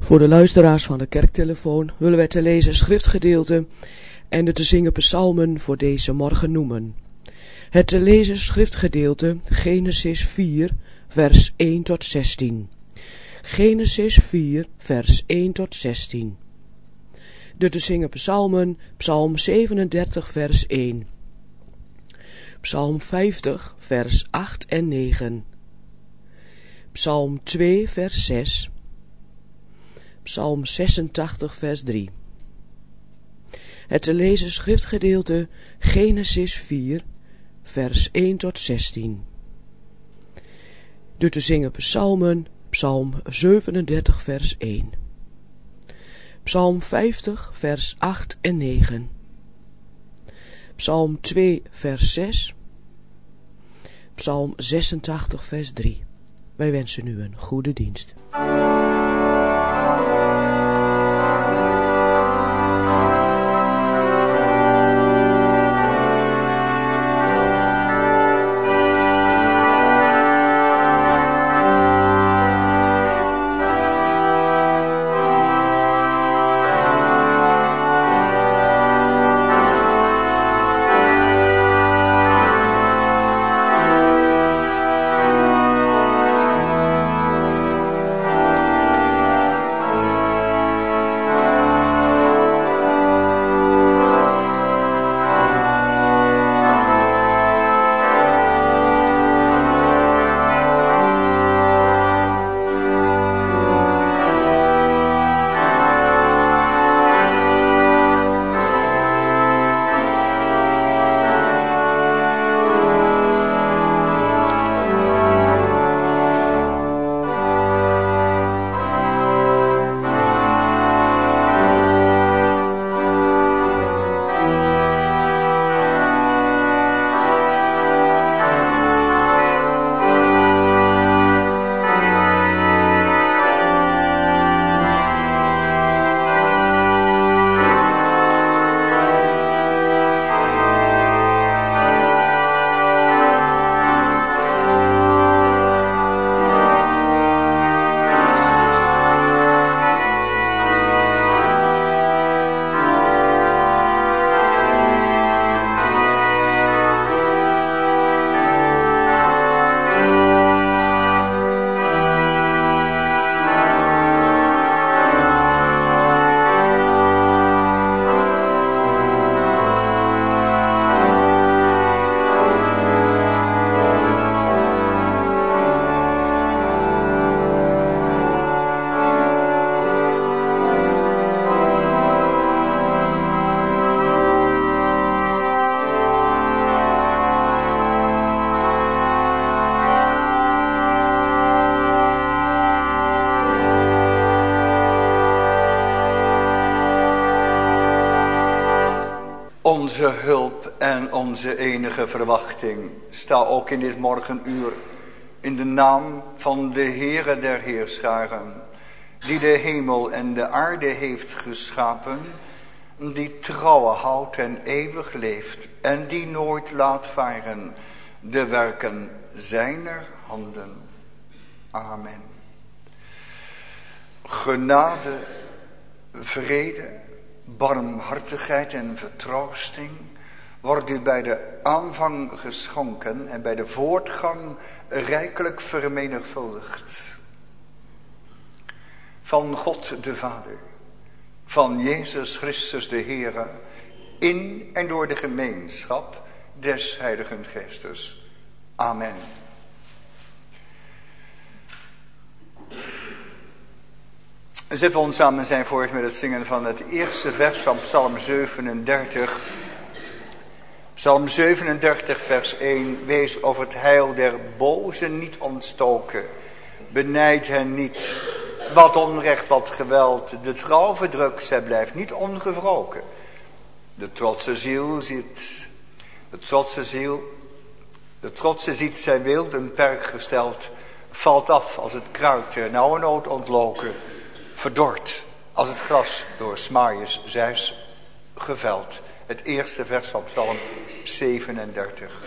Voor de luisteraars van de kerktelefoon willen wij te lezen schriftgedeelte en de te zingen psalmen voor deze morgen noemen. Het te lezen schriftgedeelte Genesis 4 vers 1 tot 16. Genesis 4 vers 1 tot 16. De te zingen psalmen, psalm 37 vers 1. Psalm 50 vers 8 en 9. Psalm 2 vers 6. Psalm 86 vers 3. Het te lezen schriftgedeelte Genesis 4 vers 1 tot 16. De te zingen psalmen, psalm 37 vers 1. Psalm 50 vers 8 en 9. Psalm 2 vers 6. Psalm 86 vers 3. Wij wensen u een goede dienst. Onze hulp en onze enige verwachting sta ook in dit morgenuur in de naam van de Heere der Heerscharen, die de hemel en de aarde heeft geschapen, die trouw houdt en eeuwig leeft en die nooit laat varen de werken zijner handen. Amen. Genade, vrede, barmhartigheid en vertroosting wordt u bij de aanvang geschonken en bij de voortgang rijkelijk vermenigvuldigd. Van God de Vader, van Jezus Christus de Heere, in en door de gemeenschap des Heiligen Geestes. Amen. Zetten we ons samen zijn voort met het zingen van het eerste vers van Psalm 37. Psalm 37 vers 1. Wees over het heil der bozen niet ontstoken. Benijd hen niet. Wat onrecht, wat geweld. De trouw verdrukt, zij blijft niet ongewroken. De trotse ziel ziet. De trotse ziet, zij wild een perk gesteld. Valt af als het kruid ter nauwernood ontloken. Verdord als het gras door smaaiers zeis geveld. Het eerste vers van Psalm 37.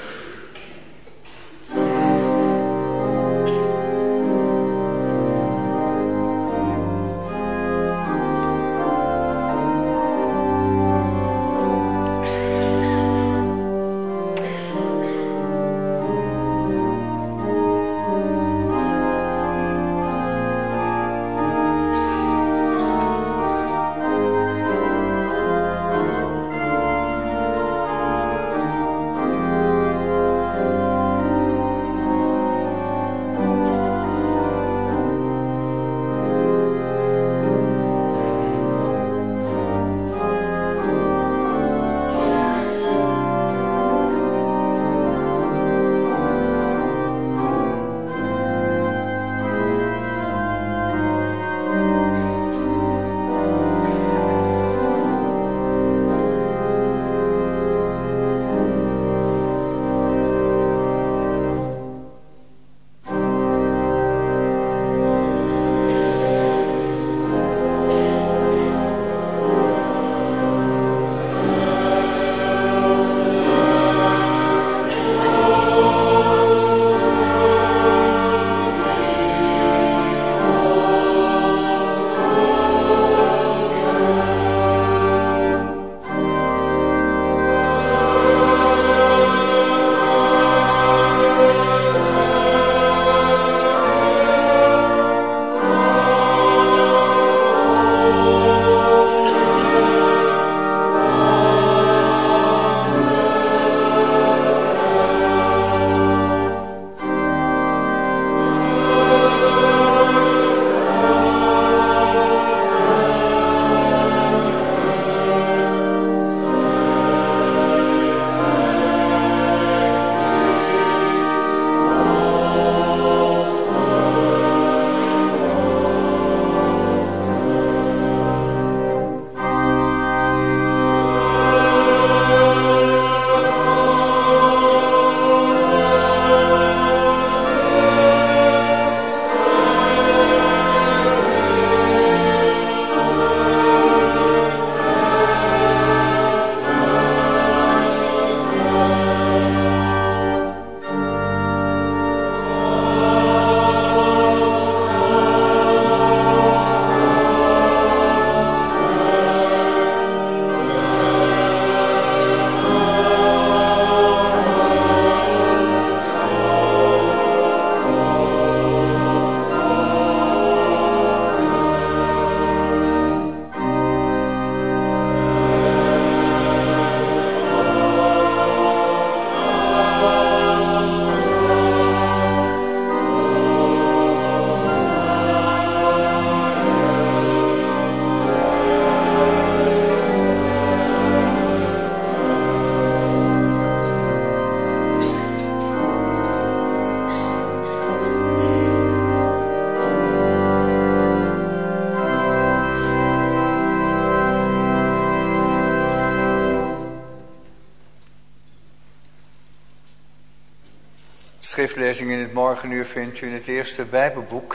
schriftlezing in het morgenuur vindt u in het eerste Bijbelboek.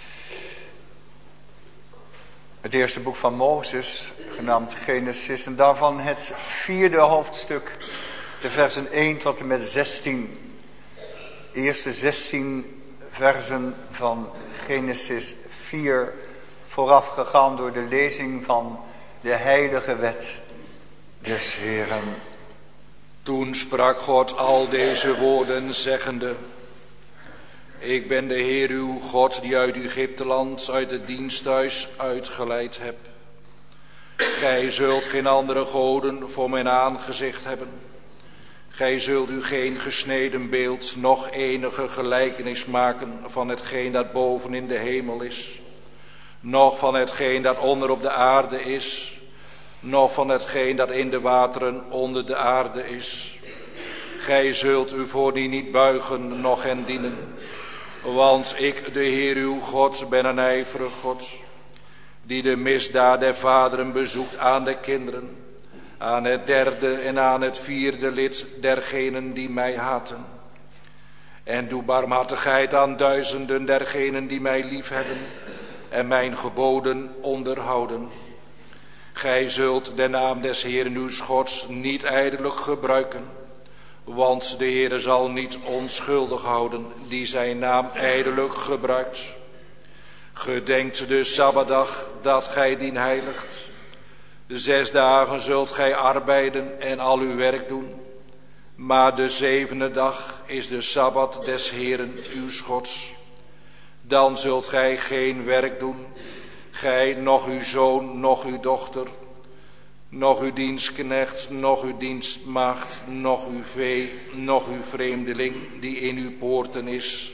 Het eerste boek van Mozes, genaamd Genesis, en daarvan het 4e hoofdstuk, de versen 1 tot en met 16. Eerste 16 versen van Genesis 4, voorafgegaan door de lezing van de heilige wet des Heeren. Toen sprak God al deze woorden, zeggende: Ik ben de Heer uw God, die uit Egypteland, uit het diensthuis uitgeleid heb. Gij zult geen andere goden voor mijn aangezicht hebben. Gij zult u geen gesneden beeld, noch enige gelijkenis maken van hetgeen dat boven in de hemel is, noch van hetgeen dat onder op de aarde is, noch van hetgeen dat in de wateren onder de aarde is. Gij zult u voor die niet buigen, noch hen dienen. Want ik, de Heer uw God, ben een ijverig God, die de misdaad der vaderen bezoekt aan de kinderen, aan het 3e en aan het 4e lid dergenen die mij haten. En doe barmhartigheid aan duizenden dergenen die mij liefhebben en mijn geboden onderhouden. Gij zult de naam des Heeren uws Gods niet ijdelijk gebruiken, want de Heere zal niet onschuldig houden die zijn naam ijdelijk gebruikt. Gedenkt de Sabbatdag dat gij dien heiligt. 6 dagen zult gij arbeiden en al uw werk doen, maar de 7e dag is de Sabbat des Heeren uws Gods. Dan zult gij geen werk doen, gij, noch uw zoon, noch uw dochter, noch uw dienstknecht, noch uw dienstmaagd, noch uw vee, noch uw vreemdeling die in uw poorten is.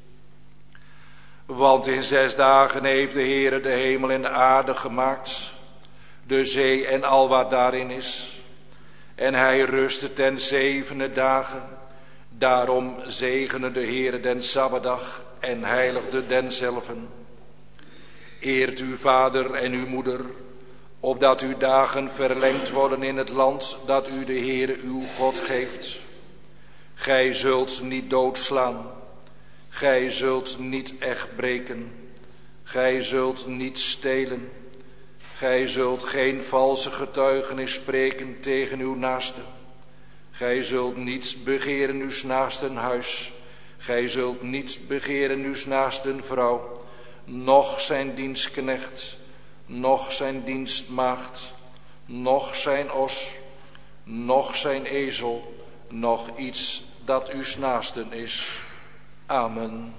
Want in 6 dagen heeft de Heere de hemel en de aarde gemaakt, de zee en al wat daarin is. En hij rustte ten 7e dagen. Daarom zegene de Heere den Sabbatdag en heiligde denzelven. Eert uw vader en uw moeder, opdat uw dagen verlengd worden in het land dat u de Heere uw God geeft. Gij zult niet doodslaan, gij zult niet echt breken, gij zult niet stelen, gij zult geen valse getuigenis spreken tegen uw naaste. Gij zult niet begeren uws naasten huis, gij zult niet begeren uws naasten vrouw, noch zijn dienstknecht, noch zijn dienstmaagd, noch zijn os, noch zijn ezel, noch iets dat uws naasten is. Amen.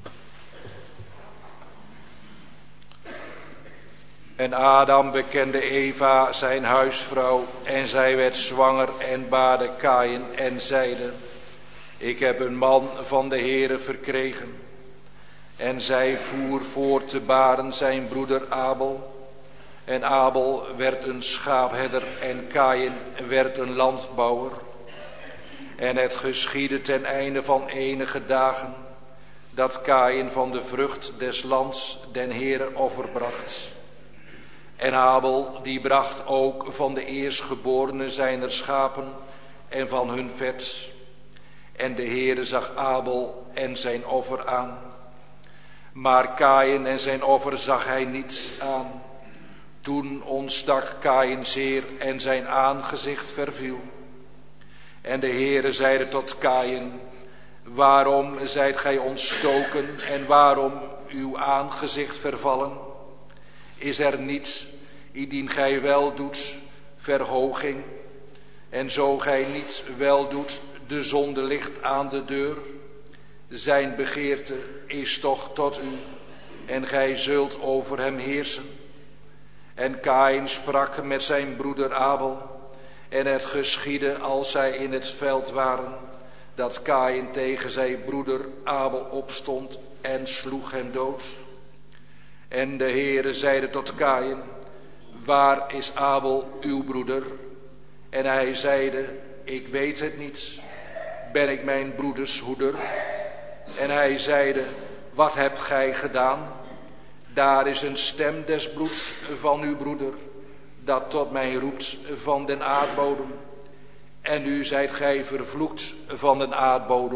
En Adam bekende Eva zijn huisvrouw en zij werd zwanger en baarde Kaïn en zeide: Ik heb een man van de Heere verkregen. En zij voer voort te baren zijn broeder Abel. En Abel werd een schaapherder en Kaïn werd een landbouwer. En het geschiedde ten einde van enige dagen dat Kaïn van de vrucht des lands den Heere offer bracht. En Abel die bracht ook van de eerstgeborene zijner schapen en van hun vet. En de Heere zag Abel en zijn offer aan. Maar Kaïn en zijn offer zag hij niet aan. Toen ontstak Kaïn zeer en zijn aangezicht verviel. En de Heere zeide tot Kaïn: Waarom zijt gij ontstoken en waarom uw aangezicht vervallen? Is er niet, indien gij wel doet, verhoging? En zo gij niet wel doet, de zonde ligt aan de deur. Zijn begeerte is toch tot u, en gij zult over hem heersen. En Kaïn sprak met zijn broeder Abel, en het geschiedde als zij in het veld waren, dat Kaïn tegen zijn broeder Abel opstond en sloeg hem dood. En de Heere zeide tot Kaïn: Waar is Abel uw broeder? En hij zeide: Ik weet het niet. Ben ik mijn broeders hoeder? En hij zeide: Wat hebt gij gedaan? Daar is een stem des bloeds van uw broeder, dat tot mij roept van den aardbodem. En nu zijt gij vervloekt van den aardbodem,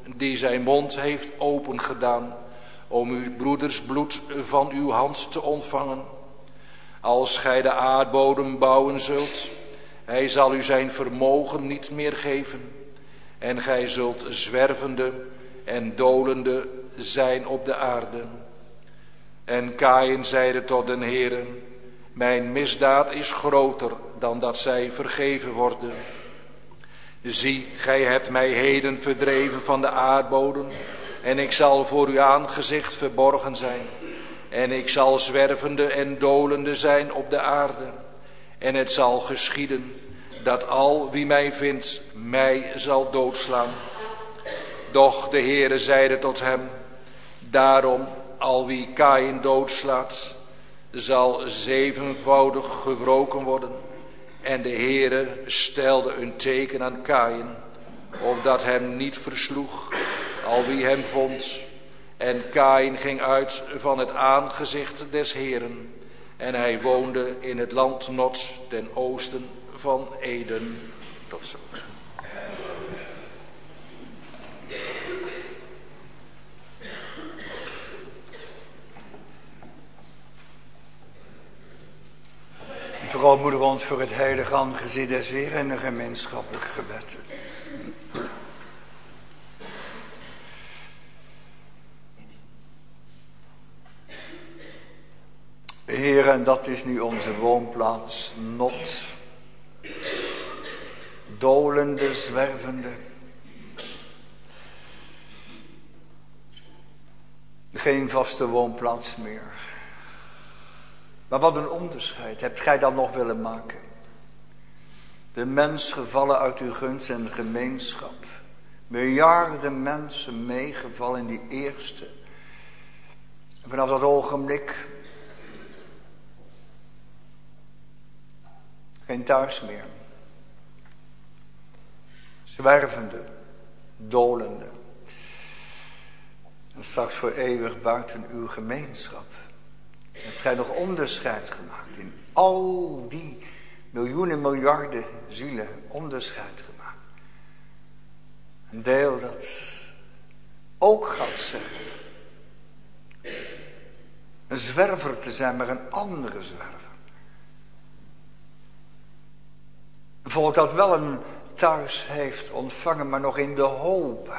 die zijn mond heeft opengedaan om uw broeders bloed van uw hand te ontvangen. Als gij de aardbodem bouwen zult, hij zal u zijn vermogen niet meer geven. En gij zult zwervende en dolende zijn op de aarde. En Kaïn zeide tot den Heere: mijn misdaad is groter dan dat zij vergeven worden. Zie, gij hebt mij heden verdreven van de aardbodem, en ik zal voor uw aangezicht verborgen zijn. En ik zal zwervende en dolende zijn op de aarde. En het zal geschieden dat al wie mij vindt, mij zal doodslaan. Doch de Heere zeide tot hem: daarom, al wie Kaïn doodslaat, zal zevenvoudig gewroken worden. En de Heere stelde een teken aan Kaïn, opdat hem niet versloeg, al wie hem vond. En Kaïn ging uit van het aangezicht des Heeren, en hij woonde in het land Nod ten oosten van Eden. Tot zover. Verootmoedig ons voor het heilige aangezicht des Heeren en een gemeenschappelijk gebed. Heer, en dat is nu onze woonplaats, Nod. Dolende, zwervende. Geen vaste woonplaats meer. Maar wat een onderscheid hebt gij dan nog willen maken. De mens gevallen uit uw gunst en gemeenschap. Miljarden mensen meegevallen in die eerste. En vanaf dat ogenblik geen thuis meer. Zwervende, dolende. En straks voor eeuwig buiten uw gemeenschap. Hebt gij nog onderscheid gemaakt in al die miljoenen, miljarden zielen. Onderscheid gemaakt. Een deel dat ook gaat zeggen een zwerver te zijn, maar een andere zwerver. Een volk dat wel een thuis heeft ontvangen, maar nog in de hoop.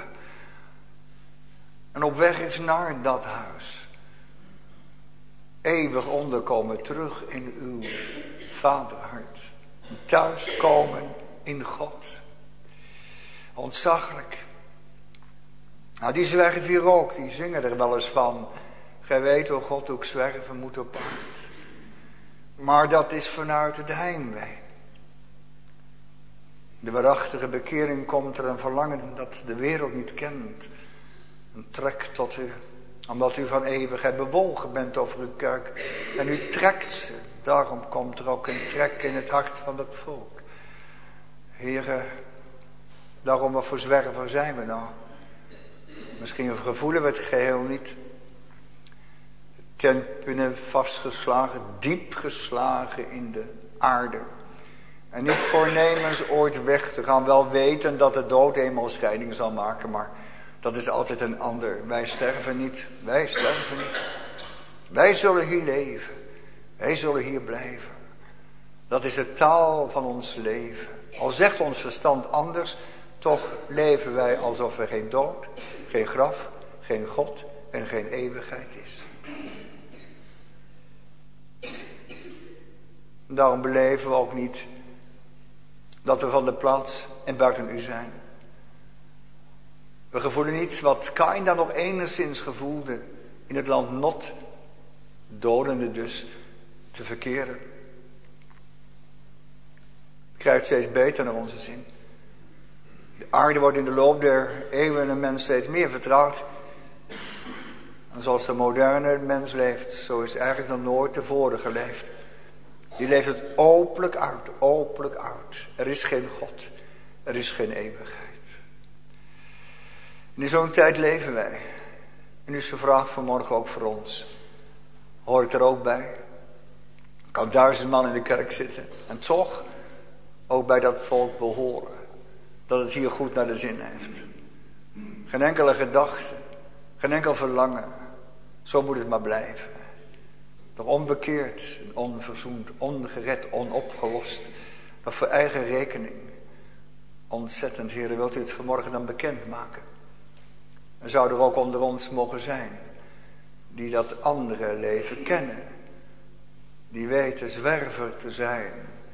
En op weg is naar dat huis. Eeuwig onderkomen terug in uw vaderhart. Thuiskomen in God. Ontzaglijk. Nou, die zwerven hier ook, die zingen er wel eens van. Gij weet, o God, hoe ik zwerven moet op aard. Maar dat is vanuit het heimwee. De waarachtige bekering komt er een verlangen dat de wereld niet kent. Een trek tot u, omdat u van eeuwigheid bewogen bent over uw kerk. En u trekt ze. Daarom komt er ook een trek in het hart van dat volk. Heere, daarom wat voor zwerver zijn we nou? Misschien gevoelen we het geheel niet. Ten binnen vastgeslagen, diep geslagen in de aarde. En niet voornemens ooit weg te gaan. Wel weten dat de dood eenmaal scheiding zal maken. Maar dat is altijd een ander. Wij sterven niet. Wij sterven niet. Wij zullen hier leven. Wij zullen hier blijven. Dat is de taal van ons leven. Al zegt ons verstand anders. Toch leven wij alsof er geen dood, geen graf, geen God en geen eeuwigheid is. Daarom beleven we ook niet dat we van de plaats en buiten u zijn. We gevoelen niet wat Kaïn dan nog enigszins gevoelde in het land Nod, dolende dus, te verkeren. Het krijgt steeds beter naar onze zin. De aarde wordt in de loop der eeuwen een mens steeds meer vertrouwd. En zoals de moderne mens leeft, zo is eigenlijk nog nooit tevoren geleefd. Die leeft het openlijk uit, openlijk uit. Er is geen God, er is geen eeuwigheid. En in zo'n tijd leven wij. En u is gevraagd vanmorgen ook voor ons. Hoor ik er ook bij? Er kan 1000 man in de kerk zitten. En toch ook bij dat volk behoren. Dat het hier goed naar de zin heeft. Geen enkele gedachte, geen enkel verlangen. Zo moet het maar blijven. Toch onbekeerd, onverzoend, ongered, onopgelost. Nog voor eigen rekening. Ontzettend, Heer, wilt u het vanmorgen dan bekendmaken? En zou er ook onder ons mogen zijn die dat andere leven kennen. Die weten zwerver te zijn.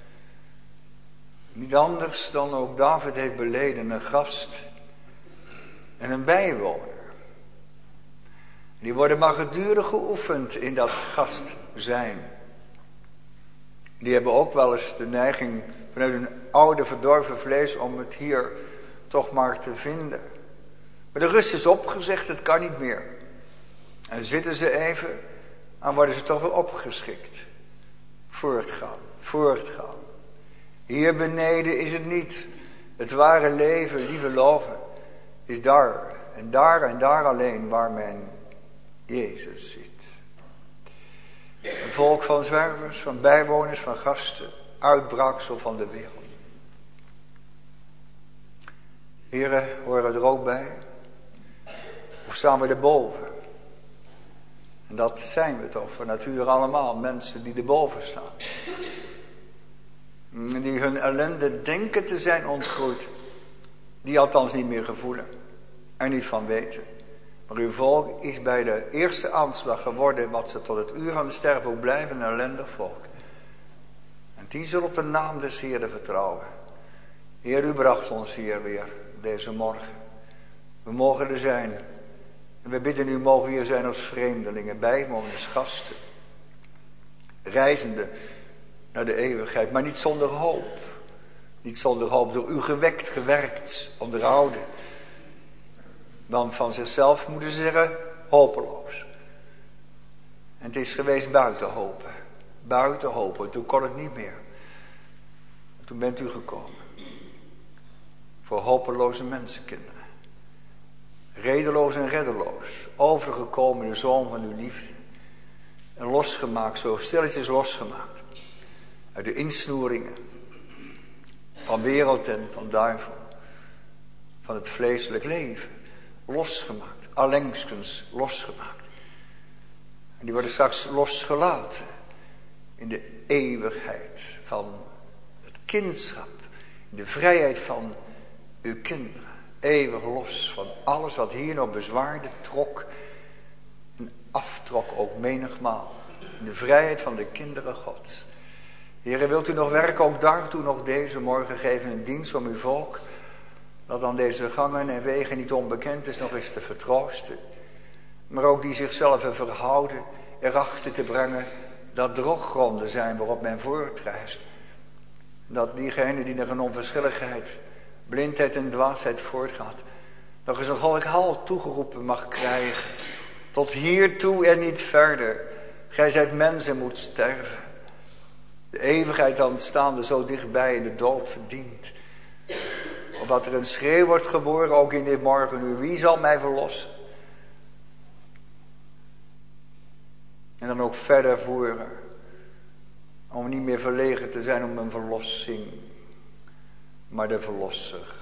Niet anders dan ook David heeft beleden, een gast en een bijwoner. Die worden maar gedurig geoefend in dat gast zijn. Die hebben ook wel eens de neiging vanuit hun oude verdorven vlees om het hier toch maar te vinden. Maar de rust is opgezegd, het kan niet meer. En zitten ze even, dan worden ze toch weer opgeschikt. Voortgaan, voortgaan. Hier beneden is het niet. Het ware leven, lieve loven, is daar. En daar alleen waar men Jezus ziet. Een volk van zwervers, van bijwoners, van gasten, uitbraaksel van de wereld. Heren, horen we er ook bij? Of staan we erboven? En dat zijn we toch van nature allemaal, mensen die erboven staan. Die hun ellende denken te zijn ontgroeid. Die althans niet meer gevoelen. Er niet van weten. Maar uw volk is bij de eerste aanslag geworden wat ze tot het uur van de sterven ook blijven, een ellendig volk. En die zullen op de naam des Heeren vertrouwen. Heer, u bracht ons hier weer deze morgen. We mogen er zijn. En we bidden u, mogen we hier zijn als vreemdelingen, bijwoners, gasten. Reizende naar de eeuwigheid, maar niet zonder hoop. Niet zonder hoop, door u gewekt, gewerkt, onderhouden. Want van zichzelf moeten ze zeggen, hopeloos. En het is geweest buiten hopen. Buiten hopen, toen kon het niet meer. Toen bent u gekomen. Voor hopeloze mensenkinderen. Redeloos en reddeloos. Overgekomen de zoon van uw liefde. En losgemaakt, zo stilletjes losgemaakt. Uit de insnoeringen. Van wereld en van duivel. Van het vleeselijk leven. Losgemaakt. Allengskens losgemaakt. En die worden straks losgelaten. In de eeuwigheid van het kindschap. In de vrijheid van uw kinderen. Eeuwig los van alles wat hier nog bezwaarde, trok en aftrok ook menigmaal. In de vrijheid van de kinderen Gods. Heere, wilt u nog werken, ook daartoe nog deze morgen geven een dienst om uw volk, dat aan deze gangen en wegen niet onbekend is, nog eens te vertroosten. Maar ook die zichzelf verhouden, erachter te brengen, dat droggronden zijn waarop men voortreist. Dat diegene die nog een onverschilligheid, blindheid en dwaasheid voortgaat, nog eens een volk halt toegeroepen mag krijgen. Tot hiertoe en niet verder. Gij zijt mens en moet sterven. De eeuwigheid aanstaande zo dichtbij in de dood verdient. Opdat er een schreeuw wordt geboren, ook in dit morgenuur. Wie zal mij verlossen? En dan ook verder voeren. Om niet meer verlegen te zijn om een verlossing. Maar de verlosser.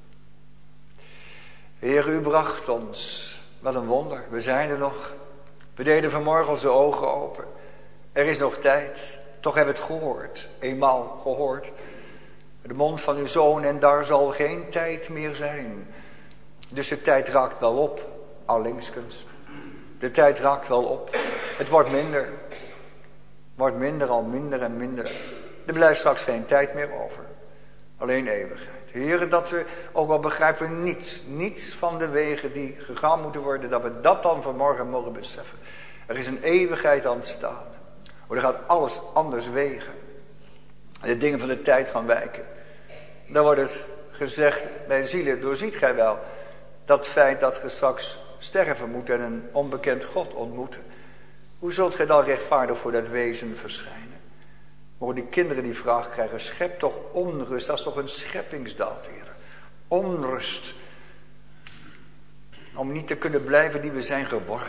Heer, u bracht ons. Wat een wonder. We zijn er nog. We deden vanmorgen onze ogen open. Er is nog tijd. Toch hebben we het gehoord. Eenmaal gehoord. De mond van uw zoon. En daar zal geen tijd meer zijn. Dus de tijd raakt wel op. Allengskens. De tijd raakt wel op. Het wordt minder. Wordt minder, al minder en minder. Er blijft straks geen tijd meer over. Alleen eeuwigheid. Heere, dat we ook al begrijpen niets van de wegen die gegaan moeten worden, dat we dat dan vanmorgen mogen beseffen. Er is een eeuwigheid aan het staan. Er gaat alles anders wegen. De dingen van de tijd gaan wijken. Dan wordt het gezegd, bij zielen, doorziet gij wel dat feit dat ge straks sterven moet en een onbekend God ontmoeten. Hoe zult gij dan rechtvaardig voor dat wezen verschijnen? Mogen die kinderen die vraag krijgen, schep toch onrust, dat is toch een scheppingsdaad, Heer. Onrust. Om niet te kunnen blijven die we zijn geworden.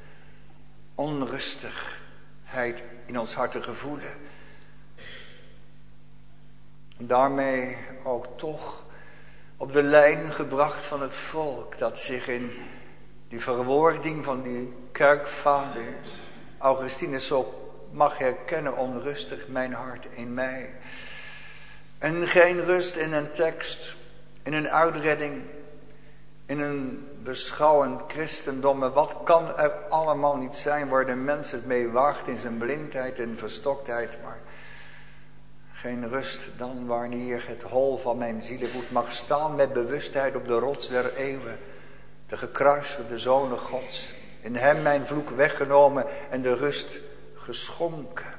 Onrustigheid in ons hart te gevoelen. En daarmee ook toch op de lijn gebracht van het volk dat zich in die verwoording van die kerkvader Augustinus zo mag herkennen, onrustig mijn hart in mij. En geen rust in een tekst, in een uitredding, in een beschouwend christendom. En wat kan er allemaal niet zijn waar de mens het mee waagt in zijn blindheid en verstoktheid. Maar geen rust dan wanneer het hol van mijn zielenvoet mag staan met bewustheid op de rots der eeuwen. De gekruisigde Zonen Gods, in hem mijn vloek weggenomen en de rust geschonken.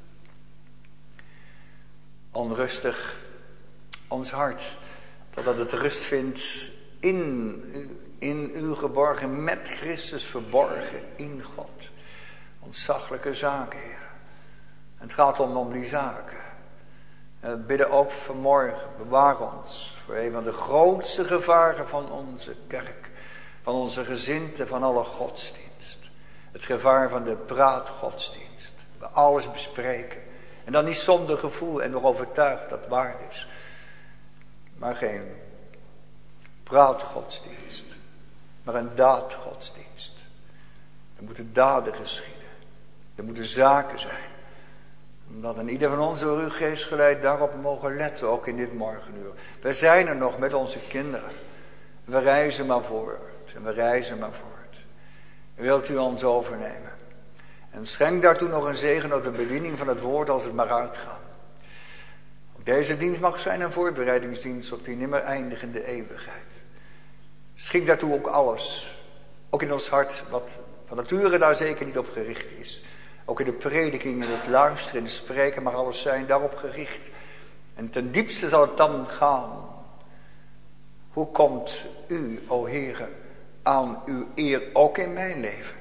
Onrustig ons hart, totdat het rust vindt in u geborgen, met Christus verborgen in God. Ontzaglijke zaken, Heer. Het gaat om die zaken. We bidden ook vanmorgen, bewaar ons voor een van de grootste gevaren van onze kerk, van onze gezindte, van alle godsdienst. Het gevaar van de praatgodsdienst. We alles bespreken. En dan niet zonder gevoel en nog overtuigd dat het waar is. Maar geen praatgodsdienst, maar een daadgodsdienst. Er moeten daden geschieden. Er moeten zaken zijn. Omdat en ieder van ons door uw geest geleid daarop mogen letten, ook in dit morgenuur. Wij zijn er nog met onze kinderen. We reizen maar voort en we reizen maar voort. Wilt u ons overnemen? En schenk daartoe nog een zegen op de bediening van het woord als het maar uitgaat. Ook deze dienst mag zijn een voorbereidingsdienst op die nimmer eindigende eeuwigheid. Schik daartoe ook alles, ook in ons hart, wat van nature daar zeker niet op gericht is. Ook in de prediking, in het luisteren, in het spreken mag alles zijn daarop gericht. En ten diepste zal het dan gaan. Hoe komt u, o Heere, aan uw eer ook in mijn leven?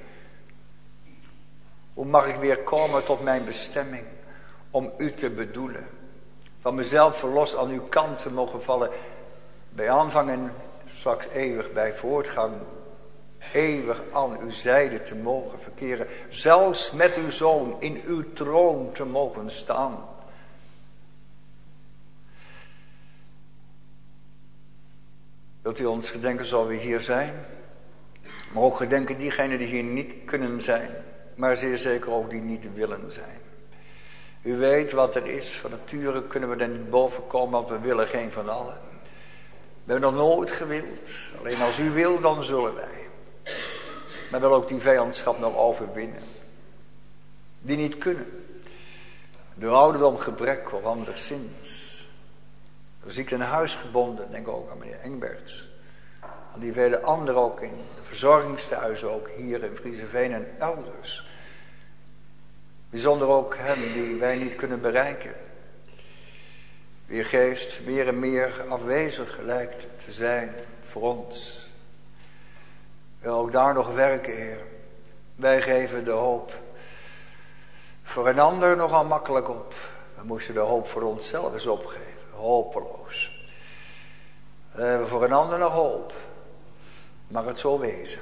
Hoe mag ik weer komen tot mijn bestemming om u te bedoelen? Van mezelf verlost aan uw kant te mogen vallen. Bij aanvang en straks eeuwig bij voortgang. Eeuwig aan uw zijde te mogen verkeren. Zelfs met uw zoon in uw troon te mogen staan. Wilt u ons gedenken zoals we hier zijn? Maar ook gedenken diegenen die hier niet kunnen zijn. Maar zeer zeker ook die niet willen zijn. U weet wat er is. Van nature kunnen we er niet boven komen, want we willen geen van allen. We hebben nog nooit gewild. Alleen als u wil, dan zullen wij. Maar wel ook die vijandschap nog overwinnen. Die niet kunnen. Door ouderdom, gebrek of anderszins. Door ziekte in huis gebonden. Denk ook aan meneer Engberts. Aan die vele anderen ook in de verzorgingstehuizen. Ook hier in Frieseveen en elders. Bijzonder ook hen die wij niet kunnen bereiken. Wie geest meer en meer afwezig lijkt te zijn voor ons. Wil ook daar nog werken, Heer. Wij geven de hoop. Voor een ander nogal makkelijk op. We moesten de hoop voor onszelf eens opgeven. Hopeloos. We hebben voor een ander nog hoop. Mag het zo wezen.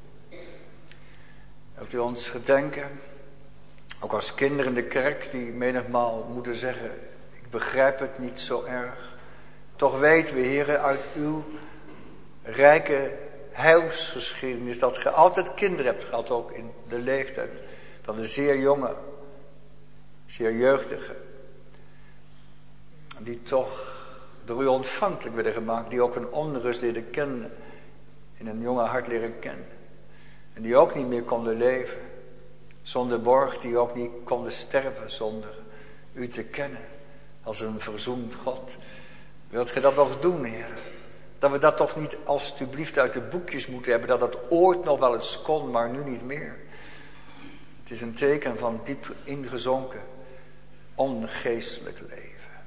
Wilt u ons gedenken? Ook als kinderen in de kerk die menigmaal moeten zeggen, ik begrijp het niet zo erg. Toch weten we, Heer, uit uw rijke heilsgeschiedenis dat ge altijd kinderen hebt gehad, ook in de leeftijd van de zeer jonge, zeer jeugdige. Die toch door u ontvankelijk werden gemaakt, die ook een onrust leren kennen, in een jonge hart leren kennen. En die ook niet meer konden leven zonder borg, die ook niet konden sterven zonder u te kennen als een verzoend God. Wilt ge dat nog doen, Heer? Dat we dat toch niet alstublieft uit de boekjes moeten hebben, dat dat ooit nog wel eens kon, maar nu niet meer. Het is een teken van diep ingezonken, ongeestelijk leven.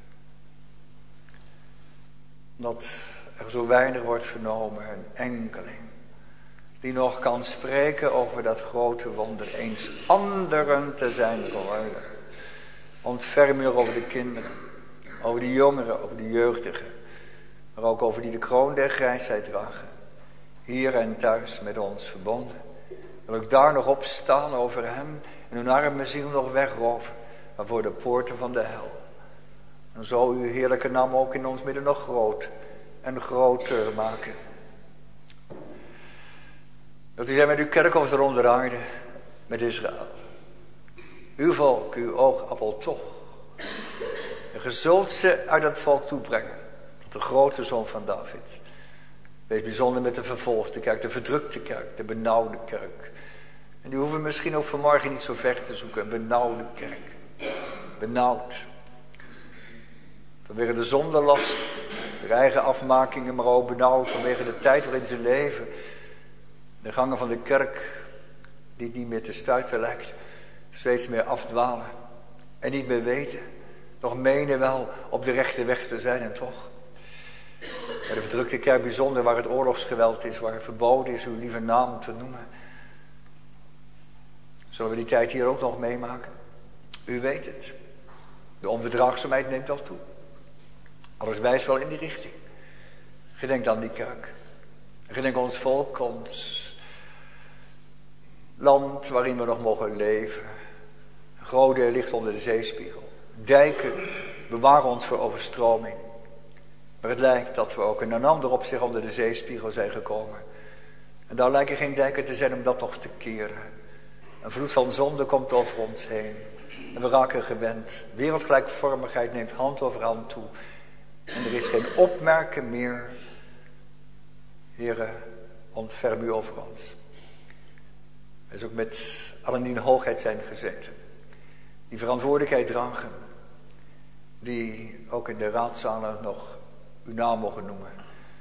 Dat er zo weinig wordt vernomen, een enkeling, die nog kan spreken over dat grote wonder, eens anderen te zijn geworden. Ontferm u over de kinderen, over de jongeren, over de jeugdigen, maar ook over die de kroon der grijsheid dragen. Hier en thuis met ons verbonden. Wil ik daar nog op staan over hem en hun arme ziel nog wegroven, maar voor de poorten van de hel. En zo uw heerlijke naam ook in ons midden nog groot en groter maken. Dat u zijn met uw kerkhoofd rond de aarde, met Israël. Uw volk, uw oogappel toch. En ge zult ze uit dat volk toebrengen, tot de grote zoon van David. Wees bijzonder met de vervolgde kerk, de verdrukte kerk, de benauwde kerk. En die hoeven misschien ook vanmorgen niet zo ver te zoeken, een benauwde kerk. Benauwd. Vanwege de zondelast, de eigen afmakingen, maar ook benauwd vanwege de tijd waarin ze leven. De gangen van de kerk, die niet meer te stuiten lijkt, steeds meer afdwalen. En niet meer weten, nog menen wel op de rechte weg te zijn en toch. Bij de verdrukte kerk bijzonder waar het oorlogsgeweld is, waar het verboden is uw lieve naam te noemen. Zullen we die tijd hier ook nog meemaken? U weet het. De onverdraagzaamheid neemt al toe. Alles wijst wel in die richting. Gedenk aan die kerk. Gedenk ons volk, ons land waarin we nog mogen leven. Een groot deel ligt onder de zeespiegel. Dijken bewaren ons voor overstroming. Maar het lijkt dat we ook in een ander opzicht onder de zeespiegel zijn gekomen. En daar lijken geen dijken te zijn om dat nog te keren. Een vloed van zonde komt over ons heen. En we raken gewend. Wereldgelijkvormigheid neemt hand over hand toe. En er is geen opmerken meer. Heere, ontferm u over ons. Hij is ook met allen die in hoogheid zijn gezeten. Die verantwoordelijkheid dragen. Die ook in de raadzalen nog uw naam mogen noemen.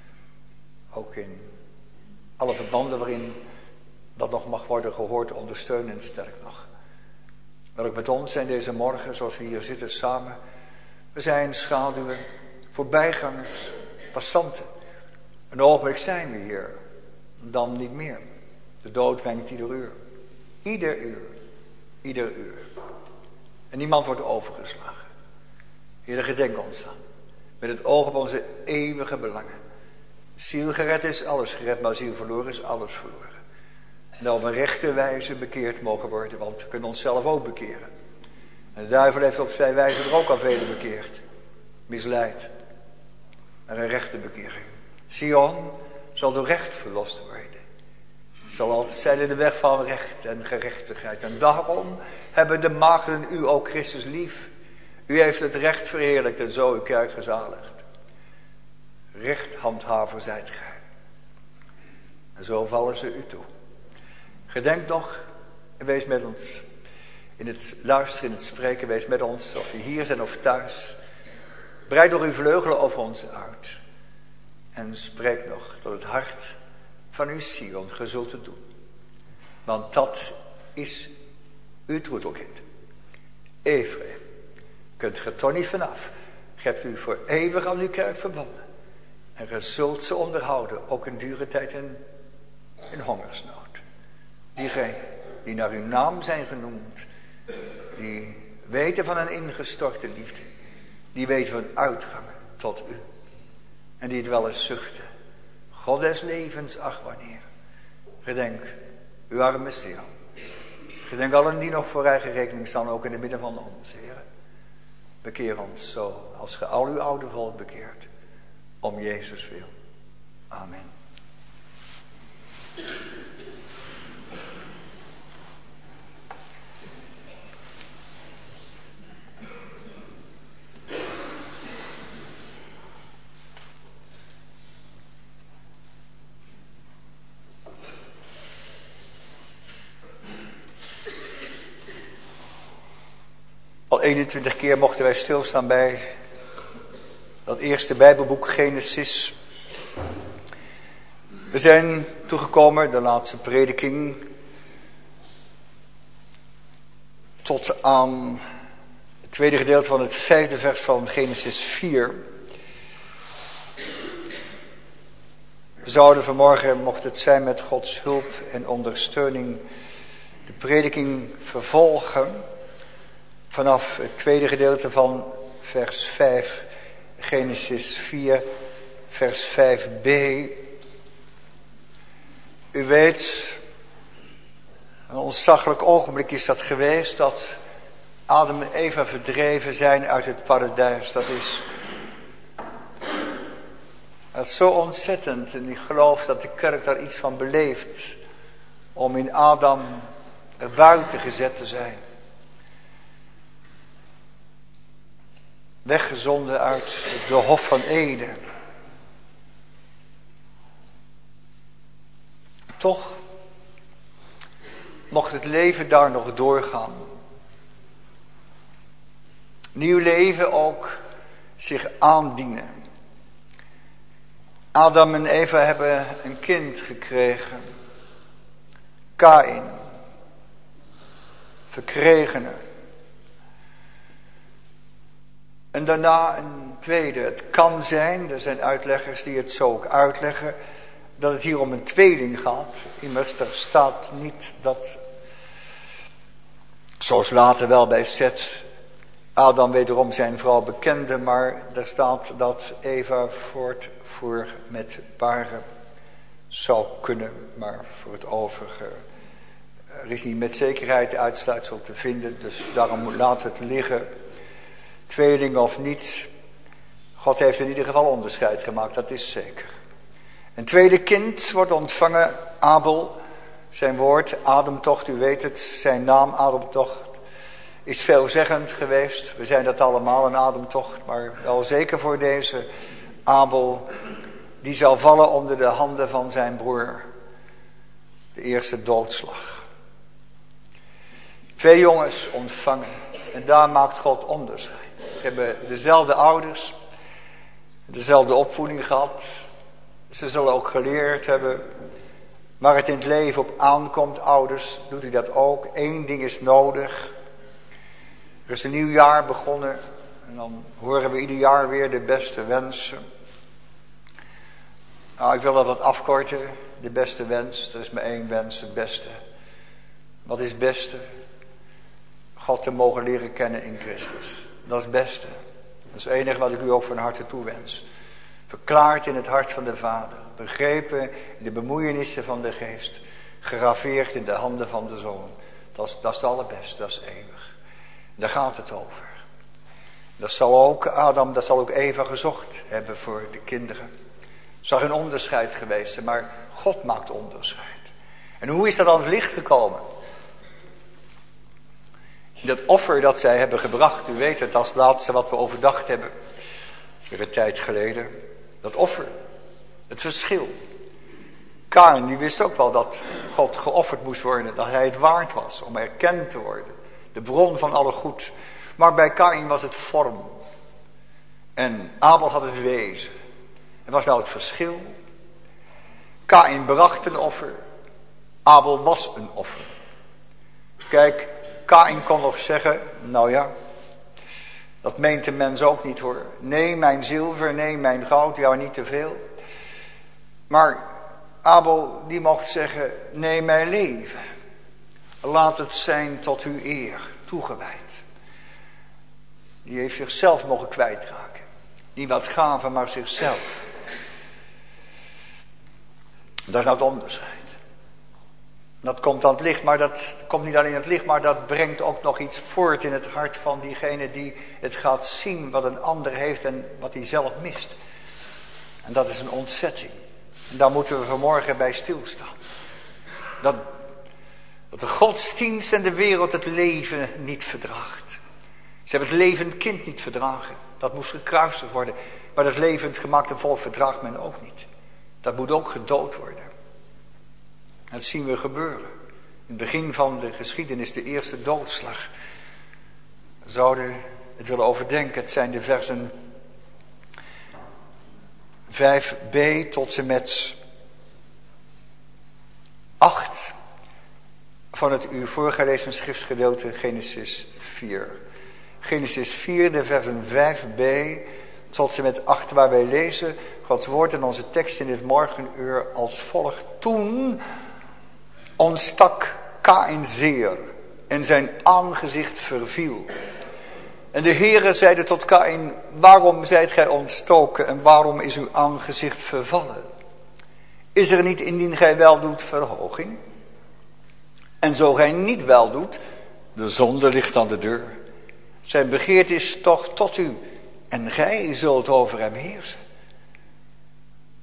Ook in alle verbanden waarin dat nog mag worden gehoord, ondersteunen en sterk nog. Maar ook met ons zijn deze morgen, zoals we hier zitten samen. We zijn schaduwen, voorbijgangers, passanten. Een ogenblik zijn we hier, dan niet meer. De dood wenkt ieder uur. Ieder uur. Ieder uur. En niemand wordt overgeslagen. Heer, gedenk ons dan. Met het oog op onze eeuwige belangen. Ziel gered is alles gered, maar ziel verloren is alles verloren. En dat op een rechte wijze bekeerd mogen worden, want we kunnen onszelf ook bekeren. En de duivel heeft op zijn wijze er ook al velen bekeerd. Misleid. Naar een rechte bekering. Sion zal door recht verlost worden. Het zal altijd zijn in de weg van recht en gerechtigheid. En daarom hebben de maagden u ook Christus lief. U heeft het recht verheerlijkt en zo uw kerk gezaligd. Rechthandhaver zijt gij. En zo vallen ze u toe. Gedenk nog en wees met ons. In het luisteren, in het spreken, wees met ons. Of we hier zijn of thuis. Breid door uw vleugelen over ons uit. En spreek nog tot het hart van uw Sion gezult te doen. Want dat is uw troetelkind. Ephraim. Kunt ge toch niet vanaf. Ge hebt u voor eeuwig aan uw kerk verbonden. En ge zult ze onderhouden. Ook in dure tijd en in hongersnood. Diegenen die naar uw naam zijn genoemd. Die weten van een ingestorte liefde. Die weten van uitgangen tot u. En die het wel eens zuchten. God des levens, ach wanneer. Gedenk uw arme ziel. Gedenk allen die nog voor eigen rekening staan, ook in het midden van ons, Heer. Bekeer ons zo, als ge al uw oude volk bekeert. Om Jezus wil. Amen. Al 21 keer mochten wij stilstaan bij dat eerste Bijbelboek Genesis. We zijn toegekomen, de laatste prediking, tot aan het tweede gedeelte van het 5e vers van Genesis 4. We zouden vanmorgen, mocht het zijn met Gods hulp en ondersteuning, de prediking vervolgen vanaf het tweede gedeelte van vers 5, Genesis 4, vers 5b. U weet, een ontzaglijk ogenblik is dat geweest dat Adam en Eva verdreven zijn uit het paradijs. Dat is Dat is zo ontzettend. En ik geloof dat de kerk daar iets van beleeft. Om in Adam er buiten gezet te zijn. Weggezonden uit de Hof van Eden. Toch mocht het leven daar nog doorgaan. Nieuw leven ook zich aandienen. Adam en Eva hebben een kind gekregen. Kaïn. Verkregene. En daarna een tweede. Het kan zijn, er zijn uitleggers die het zo ook uitleggen, dat het hier om een tweeling gaat. Immers, er staat niet dat, zoals later wel bij Seth, Adam wederom zijn vrouw bekende, maar er staat dat Eva voortvoer met paren. Zou kunnen, maar voor het overige er is niet met zekerheid uitsluitsel te vinden, dus daarom laten we het liggen. Tweeling of niet, God heeft in ieder geval onderscheid gemaakt, dat is zeker. Een tweede kind wordt ontvangen, Abel, zijn woord, ademtocht, u weet het, zijn naam, ademtocht, is veelzeggend geweest. We zijn dat allemaal, een ademtocht, maar wel zeker voor deze Abel, die zal vallen onder de handen van zijn broer. De eerste doodslag. 2 jongens ontvangen. En daar maakt God onderscheid. Ze hebben dezelfde ouders. Dezelfde opvoeding gehad. Ze zullen ook geleerd hebben. Waar het in het leven op aankomt, ouders, doet u dat ook. 1 ding is nodig. Er is een nieuw jaar begonnen. En dan horen we ieder jaar weer de beste wensen. Nou, ik wil dat wat afkorten. De beste wens. Er is maar 1 wens, het beste. Wat is het beste? God te mogen leren kennen in Christus. Dat is het beste. Dat is het enige wat ik u ook van harte toewens. Verklaard in het hart van de Vader. Begrepen in de bemoeienissen van de Geest. Geraveerd in de handen van de Zoon. Dat is het allerbeste. Dat is eeuwig. Daar gaat het over. Dat zal ook Adam, dat zal ook Eva gezocht hebben voor de kinderen. Er zal geen onderscheid geweest zijn, maar God maakt onderscheid. En hoe is dat aan het licht gekomen? Dat offer dat zij hebben gebracht, u weet het, als laatste wat we overdacht hebben. Dat is weer een tijd geleden. Dat offer, het verschil. Kaïn, die wist ook wel dat God geofferd moest worden, dat hij het waard was om erkend te worden. De bron van alle goed. Maar bij Kaïn was het vorm. En Abel had het wezen. En wat is nou het verschil? Kaïn bracht een offer. Abel was een offer. Kijk, Kaïn kon nog zeggen, nou ja, dat meent de mens ook niet hoor. Nee, mijn zilver, nee, mijn goud, ja, niet te veel. Maar Abel, die mocht zeggen, nee, mijn leven. Laat het zijn tot uw eer, toegewijd. Die heeft zichzelf mogen kwijtraken. Niet wat gaven, maar zichzelf. Dat is nou het onderscheid. Dat komt aan het licht, maar dat komt niet alleen in het licht, maar dat brengt ook nog iets voort in het hart van diegene die het gaat zien wat een ander heeft en wat hij zelf mist. En dat is een ontzetting. En daar moeten we vanmorgen bij stilstaan. Dat de godsdienst en de wereld het leven niet verdraagt. Ze hebben het levend kind niet verdragen. Dat moest gekruisigd worden. Maar dat levend gemaakte volk verdraagt men ook niet. Dat moet ook gedood worden. Dat zien we gebeuren. In het begin van de geschiedenis, de eerste doodslag. We zouden het willen overdenken. Het zijn de versen 5b tot en met 8 van het u voorgelezen schriftgedeelte Genesis 4. Genesis 4, de versen 5b tot en met 8, waar wij lezen Gods woord in onze tekst in het morgenuur als volgt. Toen ontstak Kaïn zeer en zijn aangezicht verviel. En de Heere zeide tot Kaïn, waarom zijt gij ontstoken en waarom is uw aangezicht vervallen? Is er niet indien gij wel doet verhoging? En zo gij niet wel doet, de zonde ligt aan de deur. Zijn begeerte is toch tot u en gij zult over hem heersen.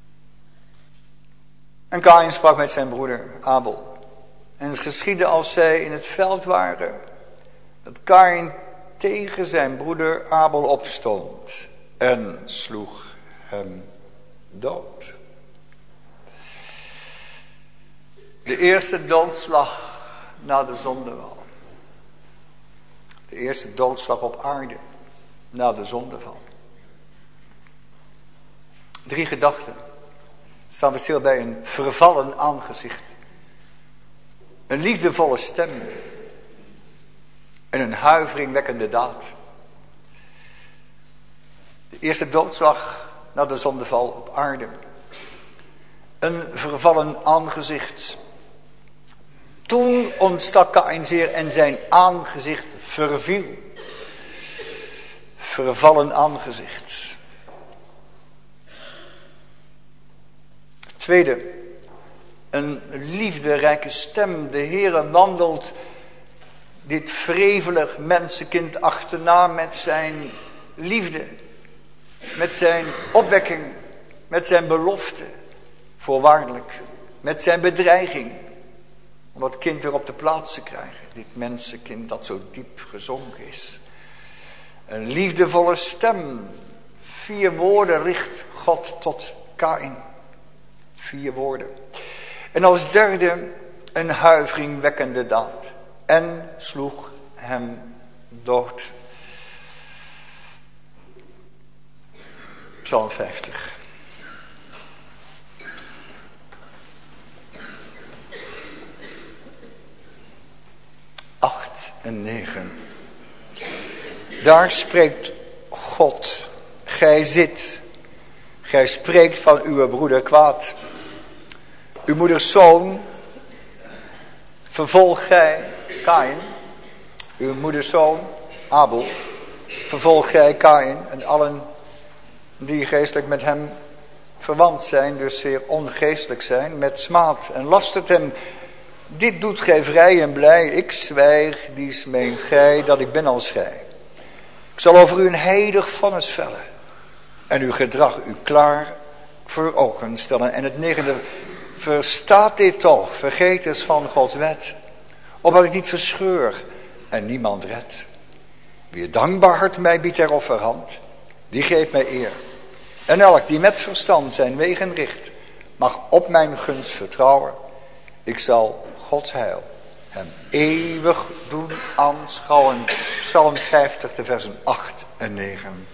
En Kaïn sprak met zijn broeder Abel. En het geschiedde als zij in het veld waren, dat Kaïn tegen zijn broeder Abel opstond en sloeg hem dood. De eerste doodslag na de zondeval. De eerste doodslag op aarde na de zondeval. 3 gedachten. Staan we stil bij een vervallen aangezicht. Een liefdevolle stem. En een huiveringwekkende daad. De eerste doodslag na de zondeval op aarde. Een vervallen aangezicht. Toen ontstak Kaïn zeer en zijn aangezicht verviel. Vervallen aangezicht. Tweede, een liefderijke stem. De Heere wandelt dit wrevelig mensenkind achterna met zijn liefde. Met zijn opwekking. Met zijn belofte. Voorwaardelijk. Met zijn bedreiging. Om dat kind weer op de plaats te krijgen. Dit mensenkind dat zo diep gezonken is. Een liefdevolle stem. 4 woorden richt God tot Kaïn. 4 woorden. En als derde een huiveringwekkende daad. En sloeg hem dood. Psalm 50. En 9. Daar spreekt God. Gij zit. Gij spreekt van uw broeder kwaad. Uw moeders zoon. Vervolg gij Kaïn. Uw moeders zoon Abel. Vervolg gij Kaïn. En allen die geestelijk met hem verwant zijn. Dus zeer ongeestelijk zijn. Met smaad. En lastert hem. Dit doet gij vrij en blij, ik zwijg, dies meent gij dat ik ben als gij. Ik zal over u een heilig vonnis vellen en uw gedrag u klaar voor ogen stellen. En het 9e, verstaat dit toch, vergeet eens van Gods wet, opdat ik niet verscheur en niemand red. Wie het dankbaar hart mij biedt ter offerhand, die geeft mij eer. En elk die met verstand zijn wegen richt, mag op mijn gunst vertrouwen. Ik zal Gods heil hem eeuwig doen aanschouwen. Psalm 50, de versen 8 en 9.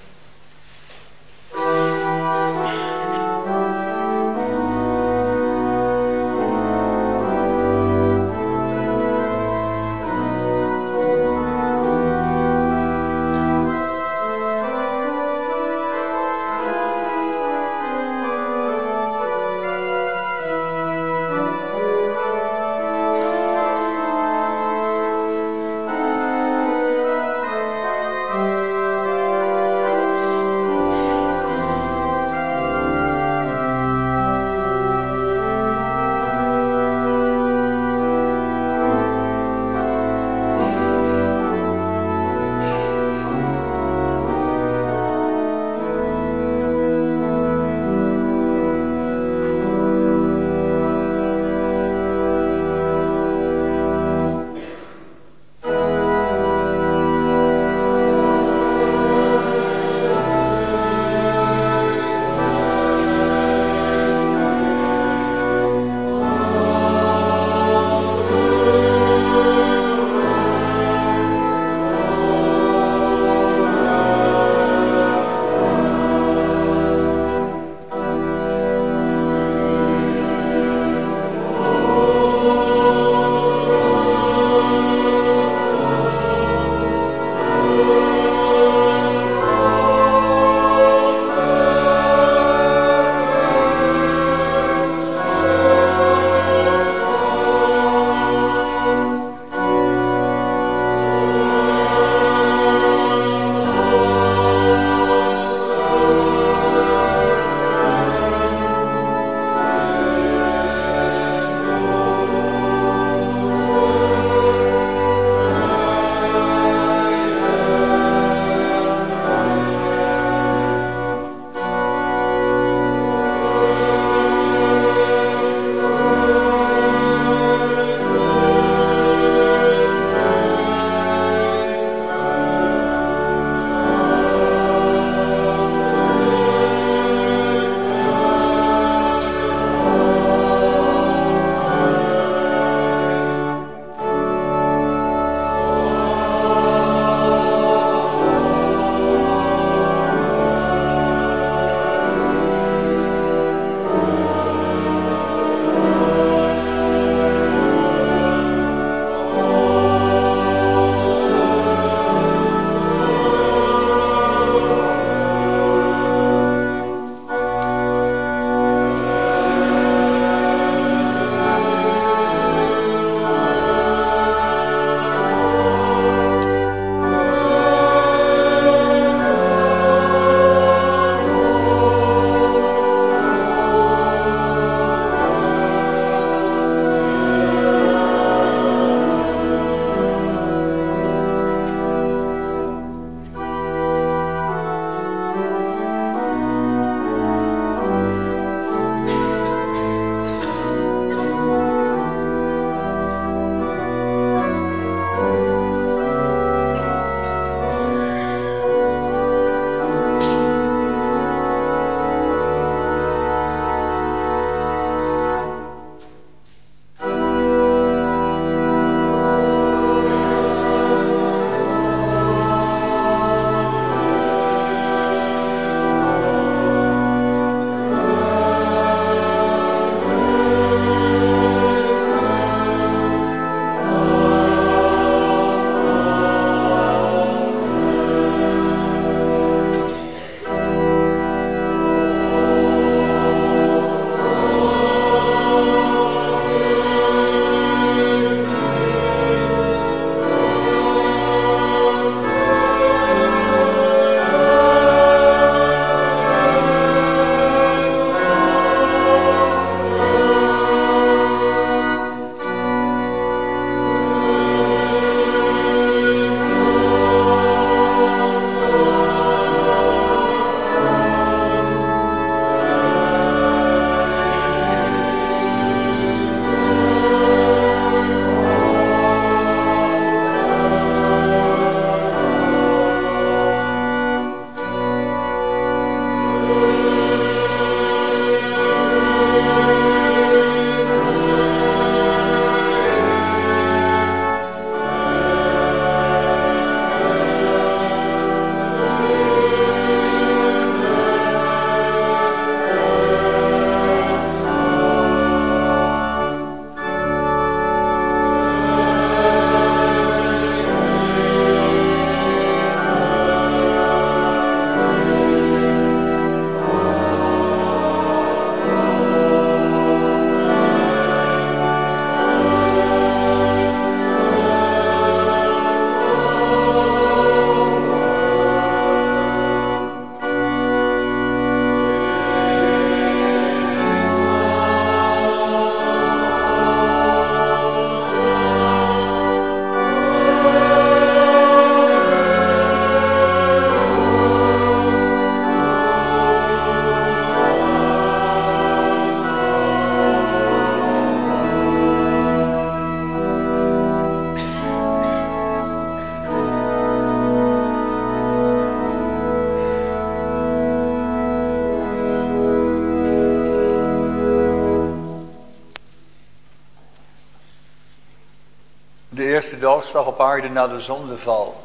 De eerste doodslag op aarde na de zondeval.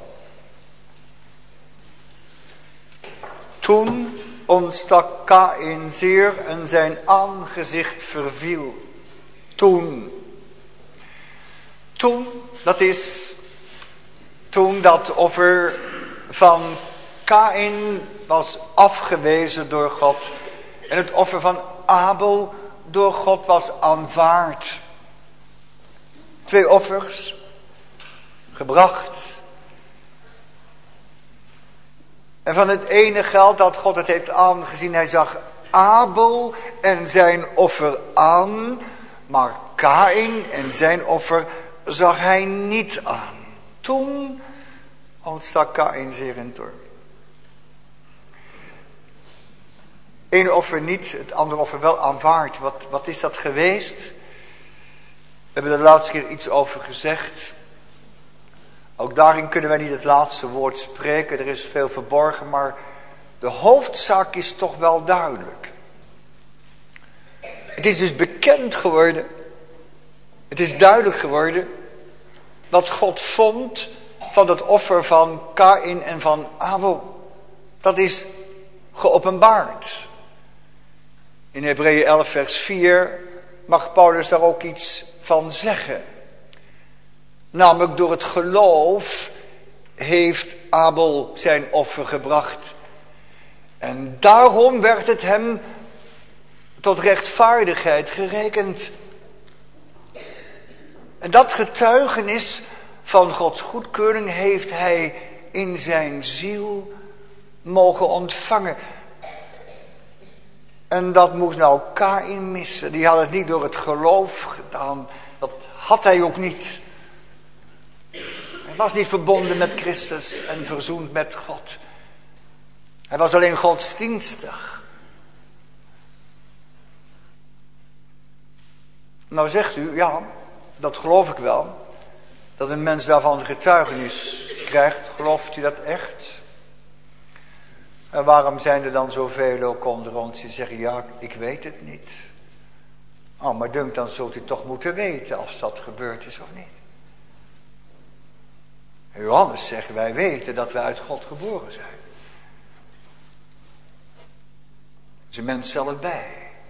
Toen ontstak Kaïn zeer en zijn aangezicht verviel. Toen, dat is toen dat offer van Kaïn was afgewezen door God. En het offer van Abel door God was aanvaard. 2 offers gebracht. En van het ene geldt dat God het heeft aangezien. Hij zag Abel en zijn offer aan. Maar Kaïn en zijn offer zag hij niet aan. Toen ontstak Kaïn zeer in toorn. Eén offer niet, het andere offer wel aanvaard. Wat is dat geweest? We hebben er de laatste keer iets over gezegd. Ook daarin kunnen wij niet het laatste woord spreken. Er is veel verborgen, maar de hoofdzaak is toch wel duidelijk. Het is dus bekend geworden. Het is duidelijk geworden wat God vond van het offer van Kaïn en van Abel. Dat is geopenbaard. In Hebreeën 11 vers 4 mag Paulus daar ook iets van zeggen. Namelijk door het geloof heeft Abel zijn offer gebracht. En daarom werd het hem tot rechtvaardigheid gerekend. En dat getuigenis van Gods goedkeuring heeft hij in zijn ziel mogen ontvangen. En dat moest nou Kaïn missen. Die had het niet door het geloof gedaan. Dat had hij ook niet. Hij was niet verbonden met Christus en verzoend met God. Hij was alleen godsdienstig. Nou zegt u, ja, dat geloof ik wel. Dat een mens daarvan getuigenis krijgt. Gelooft u dat echt? En waarom zijn er dan zoveel ook onder ons die zeggen, ja, ik weet het niet. Oh, maar dunkt, dan zult u toch moeten weten of dat gebeurd is of niet. En Johannes zegt, wij weten dat wij uit God geboren zijn. Er is een mens zelf bij.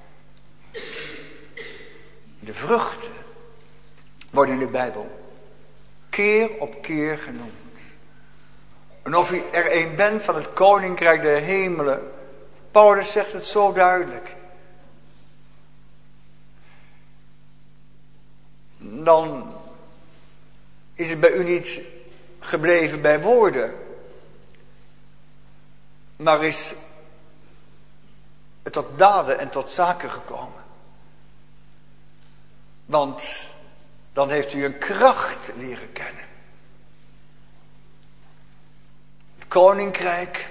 De vruchten worden in de Bijbel keer op keer genoemd. En of u er een bent van het koninkrijk der hemelen. Paulus zegt het zo duidelijk. Dan is het bij u niet gebleven bij woorden. Maar is het tot daden en tot zaken gekomen. Want dan heeft u een kracht leren kennen. Het koninkrijk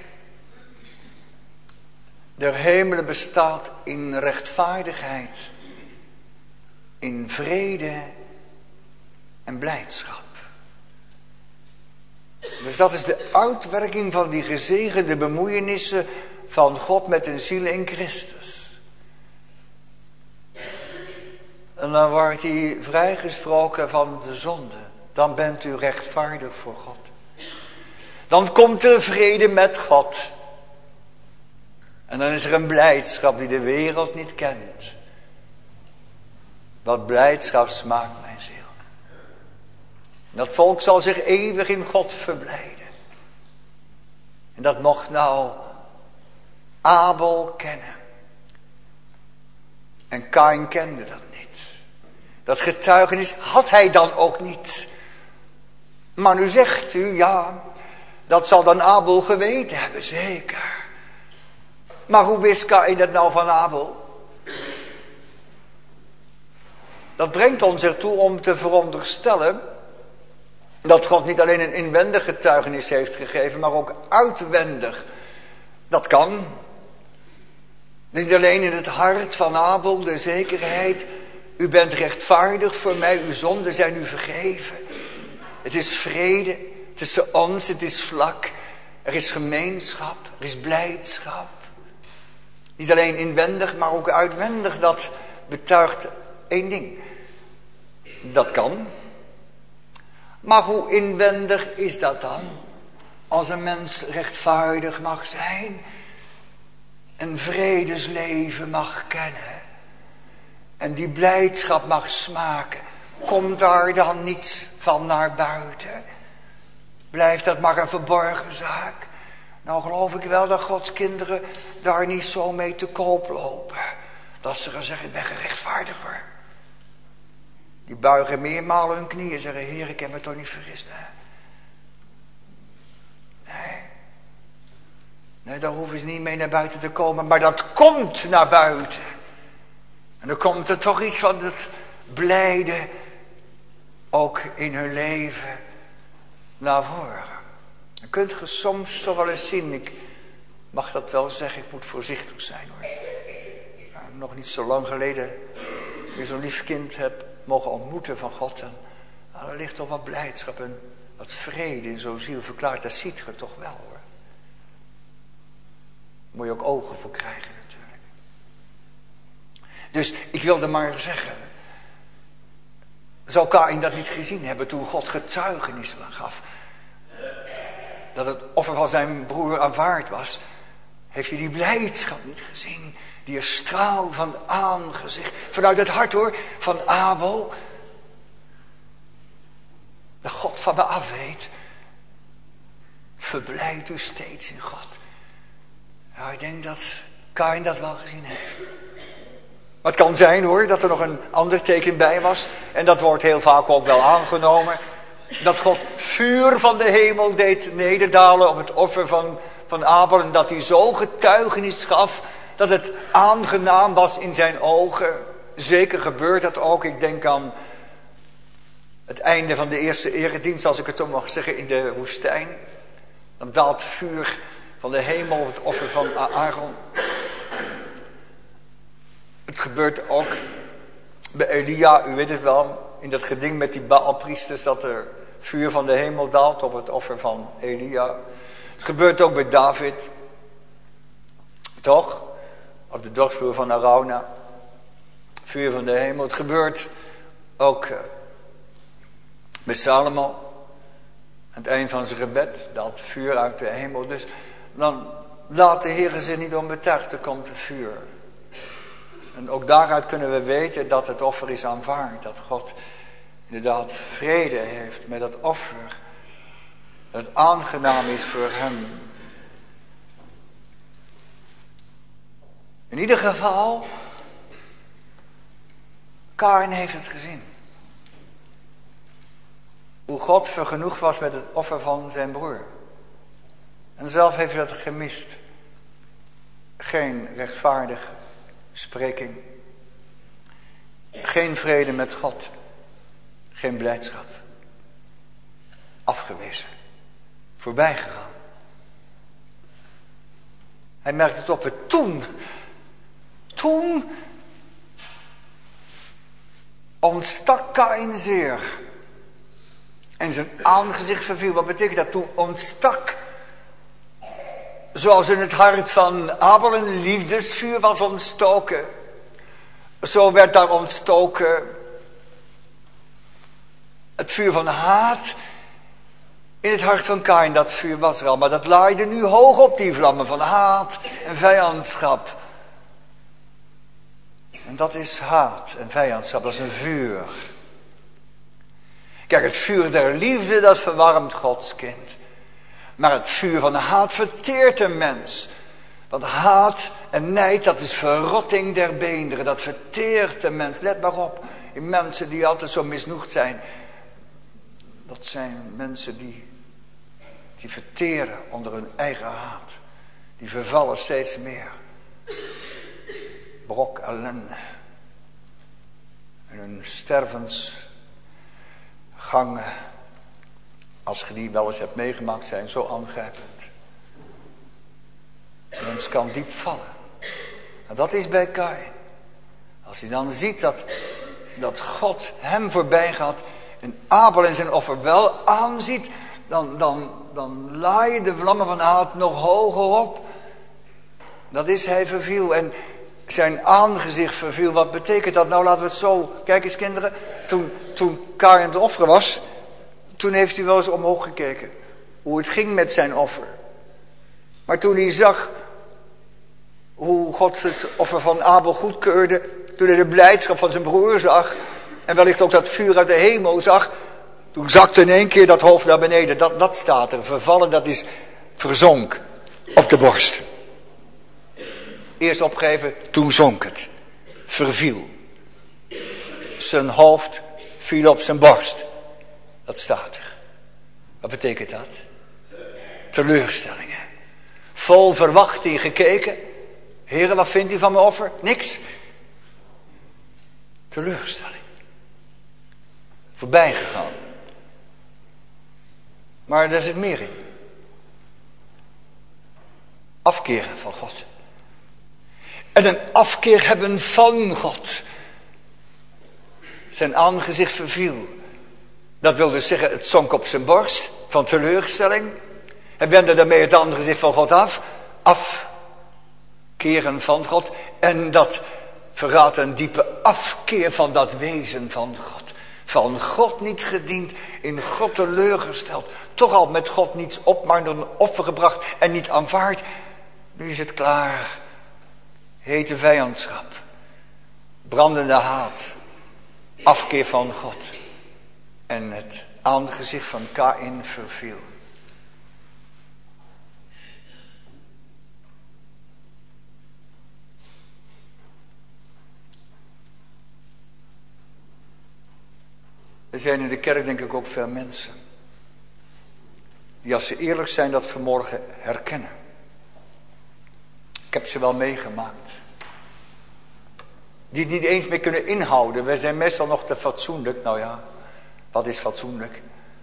der hemelen bestaat in rechtvaardigheid, in vrede en blijdschap. Dus dat is de uitwerking van die gezegende bemoeienissen van God met een ziel in Christus. En dan wordt hij vrijgesproken van de zonde. Dan bent u rechtvaardig voor God. Dan komt er vrede met God. En dan is er een blijdschap die de wereld niet kent. Wat blijdschap smaakt mijn ziel. Dat volk zal zich eeuwig in God verblijden. En dat mocht nou Abel kennen. En Kaïn kende dat niet. Dat getuigenis had hij dan ook niet. Maar nu zegt u, ja, dat zal dan Abel geweten hebben, zeker. Maar hoe wist Kaïn dat nou van Abel? Dat brengt ons ertoe om te veronderstellen dat God niet alleen een inwendig getuigenis heeft gegeven, maar ook uitwendig. Dat kan. Niet alleen in het hart van Abel de zekerheid, u bent rechtvaardig voor mij, uw zonden zijn u vergeven. Het is vrede tussen ons, het is vlak, er is gemeenschap, er is blijdschap. Niet alleen inwendig, maar ook uitwendig, dat betuigt één ding. Dat kan. Maar hoe inwendig is dat dan? Als een mens rechtvaardig mag zijn, een vredesleven mag kennen en die blijdschap mag smaken, komt daar dan niets van naar buiten? Blijft dat maar een verborgen zaak? Nou geloof ik wel dat Gods kinderen daar niet zo mee te koop lopen. Dat ze gaan zeggen, ik ben gerechtvaardiger. Die buigen meermalen hun knieën en zeggen, Heer, ik heb me toch niet vergist. Hè? Nee, daar hoeven ze niet mee naar buiten te komen. Maar dat komt naar buiten. En dan komt er toch iets van het blijde ook in hun leven naar voren. Dan kunt je soms toch wel eens zien, ik mag dat wel zeggen, ik moet voorzichtig zijn hoor. Nog niet zo lang geleden weer zo'n lief kind heb mogen ontmoeten van God. En er ligt toch wat blijdschap en wat vrede in zo'n ziel verklaard. Dat ziet je toch wel hoor. Daar moet je ook ogen voor krijgen natuurlijk. Dus ik wilde maar zeggen, zou Kaïn dat niet gezien hebben toen God getuigenis gaf? Dat het offer van zijn broer aanvaard was. Heeft hij die blijdschap niet gezien? Die er straalt van het aangezicht. Vanuit het hart hoor, van Abel. De God van me af weet. Verblijd u steeds in God. Nou, ik denk dat Kaïn dat wel gezien heeft. Maar het kan zijn hoor, dat er nog een ander teken bij was. En dat wordt heel vaak ook wel aangenomen. Dat God vuur van de hemel deed nederdalen op het offer van Abel. En dat hij zo getuigenis gaf dat het aangenaam was in zijn ogen. Zeker gebeurt dat ook. Ik denk aan het einde van de eerste eredienst, als ik het zo mag zeggen, in de woestijn. Dan daalt vuur van de hemel op het offer van Aaron. Het gebeurt ook bij Elia, u weet het wel, in dat geding met die Baalpriesters, dat er vuur van de hemel daalt op het offer van Elia. Het gebeurt ook bij David. Toch? Op de dorpsvloer van Arauna. Vuur van de hemel. Het gebeurt ook bij Salomo. Aan het eind van zijn gebed daalt vuur uit de hemel. Dus dan laat de Heer zich niet onbetuigd, er komt vuur. En ook daaruit kunnen we weten dat het offer is aanvaard. Dat God inderdaad vrede heeft met dat offer. Dat het aangenaam is voor hem. In ieder geval, Kaïn heeft het gezien. Hoe God vergenoegd was met het offer van zijn broer. En zelf heeft hij dat gemist. Geen rechtvaardig spreking. Geen vrede met God. Geen blijdschap. Afgewezen. Voorbij gegaan. Hij merkte het op het toen. Toen ontstak Kaïn zeer. En zijn aangezicht verviel. Wat betekent dat? Toen ontstak. Zoals in het hart van Abel een liefdesvuur was ontstoken. Zo werd daar ontstoken het vuur van haat in het hart van Kaïn. Dat vuur was er al, maar dat laaide nu hoog op, die vlammen van haat en vijandschap. En dat is haat en vijandschap, dat is een vuur. Kijk, het vuur der liefde, dat verwarmt Gods kind. Maar het vuur van de haat verteert een mens. Want haat en nijd, dat is verrotting der beenderen. Dat verteert een mens. Let maar op, in mensen die altijd zo misnoegd zijn. Dat zijn mensen die verteren onder hun eigen haat. Die vervallen steeds meer. Brok ellende. En hun stervensgangen, als je die wel eens hebt meegemaakt, zijn zo aangrijpend. Een mens kan diep vallen. En dat is bij Kaïn. Als hij dan ziet dat God hem voorbij gaat en Abel en zijn offer wel aanziet, dan laaien de vlammen van haat nog hoger op. Dat is, hij verviel en zijn aangezicht verviel. Wat betekent dat? Nou, laten we het zo, kijk eens kinderen, toen Kaïn het offer was, Toen heeft hij wel eens omhoog gekeken. Hoe het ging met zijn offer. Maar toen hij zag hoe God het offer van Abel goedkeurde. Toen hij de blijdschap van zijn broer zag. En wellicht ook dat vuur uit de hemel zag. Toen zakte in één keer dat hoofd naar beneden. Dat staat er. Vervallen, dat is verzonk op de borst. Eerst opgeven, toen zonk het. Verviel. Zijn hoofd viel op zijn borst. Dat staat er. Wat betekent dat? Teleurstellingen. Vol verwachting gekeken. Heren, wat vindt u van mijn offer? Niks. Teleurstelling. Voorbij gegaan. Maar daar zit meer in. Afkeren van God. En een afkeer hebben van God. Zijn aangezicht verviel. Dat wil dus zeggen, het zonk op zijn borst van teleurstelling. Hij wendde daarmee het aangezicht van God af. Afkeren van God. En dat verraadt een diepe afkeer van dat wezen van God. Van God niet gediend, in God teleurgesteld. Toch al met God niets op, maar door een offer gebracht en niet aanvaard. Nu is het klaar. Hete vijandschap. Brandende haat. Afkeer van God. En het aangezicht van Kaïn verviel. Er zijn in de kerk denk ik ook veel mensen. Die als ze eerlijk zijn dat vanmorgen herkennen. Ik heb ze wel meegemaakt. Die het niet eens meer kunnen inhouden. Wij zijn meestal nog te fatsoenlijk. Nou ja, wat is fatsoenlijk?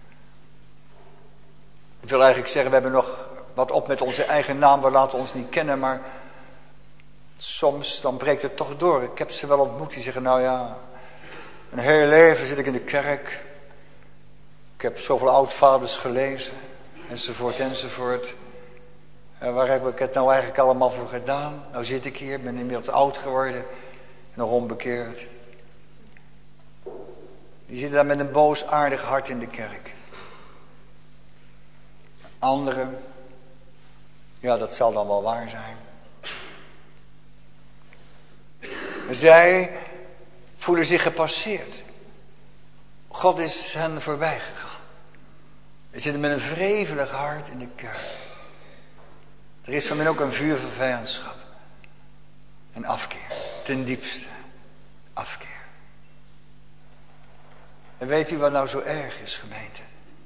Ik wil eigenlijk zeggen, we hebben nog wat op met onze eigen naam. We laten ons niet kennen, maar soms dan breekt het toch door. Ik heb ze wel ontmoet die zeggen, nou ja, een heel leven zit ik in de kerk. Ik heb zoveel oudvaders gelezen. Enzovoort, enzovoort. En waar heb ik het nou eigenlijk allemaal voor gedaan? Nou zit ik hier, ben inmiddels oud geworden. En nog onbekeerd. Die zitten daar met een boosaardig hart in de kerk. Anderen, ja, dat zal dan wel waar zijn. Maar zij voelen zich gepasseerd. God is hen voorbij gegaan. Ze zitten met een wrevelig hart in de kerk. Er is van hen ook een vuur van vijandschap. En afkeer. Ten diepste. Afkeer. En weet u wat nou zo erg is, gemeente?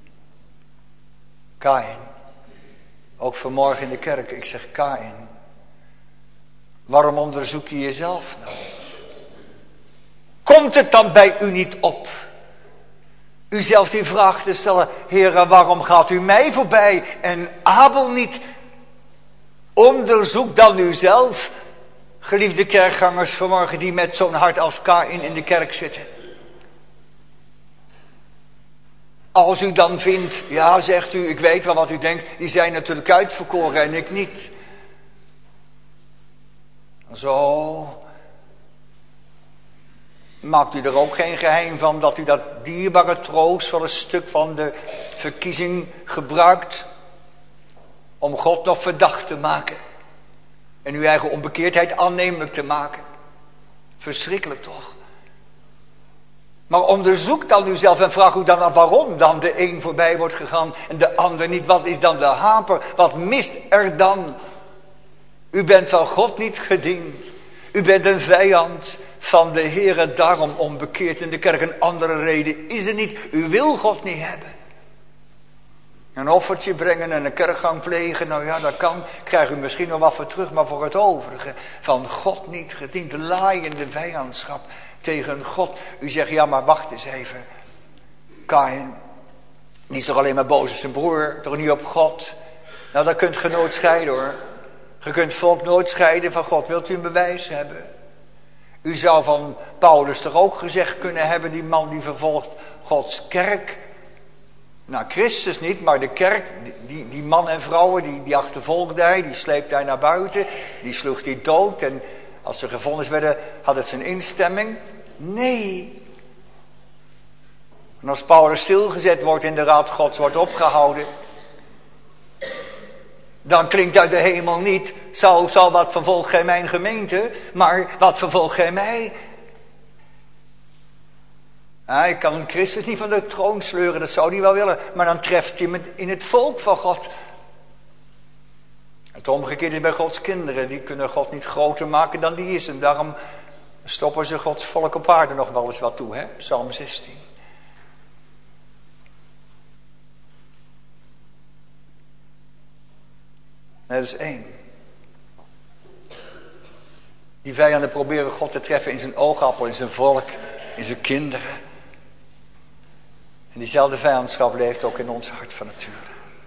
Kaïn. Ook vanmorgen in de kerk. Ik zeg Kaïn. Waarom onderzoek je jezelf nou niet? Komt het dan bij u niet op? U zelf die vraag te stellen. Heere, waarom gaat u mij voorbij en Abel niet? Onderzoek dan u zelf. Geliefde kerkgangers vanmorgen die met zo'n hart als Kaïn in de kerk zitten. Als u dan vindt, ja zegt u, ik weet wel wat u denkt. Die zijn natuurlijk uitverkoren en ik niet. Zo. Maakt u er ook geen geheim van dat u dat dierbare troost van een stuk van de verkiezing gebruikt. Om God nog verdacht te maken. En uw eigen onbekeerdheid aannemelijk te maken. Verschrikkelijk toch? Maar onderzoek dan uzelf en vraag u dan af waarom dan de een voorbij wordt gegaan en de ander niet. Wat is dan de haper? Wat mist er dan? U bent van God niet gediend. U bent een vijand van de Heere, daarom onbekeerd in de kerk. Een andere reden is er niet. U wil God niet hebben. Een offertje brengen en een kerkgang plegen, nou ja, dat kan. Krijg u misschien nog wat voor terug, maar voor het overige. Van God niet gediend, laaiende vijandschap tegen God. U zegt, ja, maar wacht eens even. Kaïn, die is toch alleen maar boos op zijn broer, toch niet op God? Nou, dat kunt je nooit scheiden hoor. Je kunt volk nooit scheiden van God. Wilt u een bewijs hebben? U zou van Paulus toch ook gezegd kunnen hebben, die man die vervolgt Gods kerk. Nou, Christus niet, maar de kerk, die man en vrouwen, die achtervolgde hij, die sleepte hij naar buiten, die sloeg hij dood en als ze gevonden werden, had het zijn instemming. Nee. En als Paulus stilgezet wordt in de raad Gods, wordt opgehouden, dan klinkt uit de hemel niet, Saul, wat vervolgt gij mijn gemeente, maar wat vervolgt gij mij? Hij kan Christus niet van de troon sleuren, dat zou hij wel willen, maar dan treft hij hem in het volk van God. Het omgekeerde is bij Gods kinderen, die kunnen God niet groter maken dan die is. En daarom stoppen ze Gods volk op aarde nog wel eens wat toe, hè? Psalm 16. Dat is één. Die vijanden proberen God te treffen in zijn oogappel, in zijn volk, in zijn kinderen. En diezelfde vijandschap leeft ook in ons hart van nature.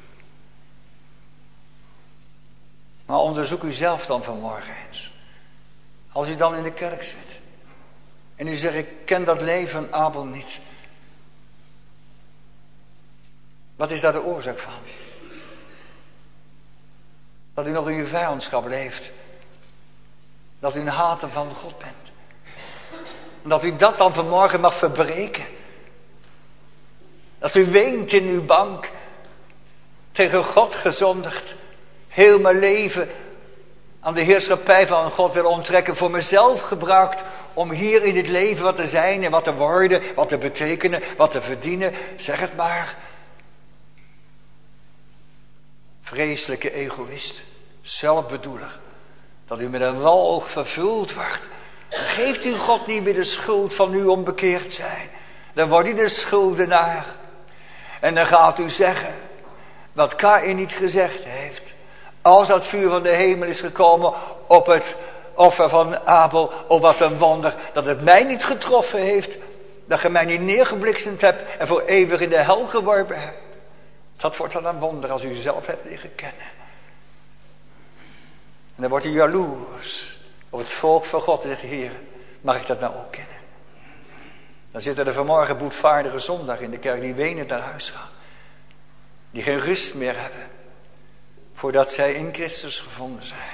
Maar onderzoek u zelf dan vanmorgen eens. Als u dan in de kerk zit. En u zegt, ik ken dat leven van Abel niet. Wat is daar de oorzaak van? Dat u nog in uw vijandschap leeft. Dat u een hater van God bent. En dat u dat dan vanmorgen mag verbreken. Dat u weent in uw bank. Tegen God gezondigd. Heel mijn leven aan de heerschappij van God wil onttrekken. Voor mezelf gebruikt om hier in dit leven wat te zijn en wat te worden. Wat te betekenen, wat te verdienen. Zeg het maar. Vreselijke egoïst. Zelfbedoeler. Dat u met een waloog vervuld wordt. Dan geeft u God niet meer de schuld van uw onbekeerd zijn. Dan wordt u de schuldenaar. En dan gaat u zeggen wat Kaïn niet gezegd heeft. Als dat vuur van de hemel is gekomen op het offer van Abel. Oh, wat een wonder dat het mij niet getroffen heeft. Dat je mij niet neergebliksemd hebt en voor eeuwig in de hel geworpen hebt. Dat wordt dan een wonder als u zelf hebt leren kennen. En dan wordt u jaloers op het volk van God en zegt, Heer, mag ik dat nou ook kennen? Dan zitten er vanmorgen boetvaardige zondag in de kerk die wenend naar huis gaan. Die geen rust meer hebben. Voordat zij in Christus gevonden zijn.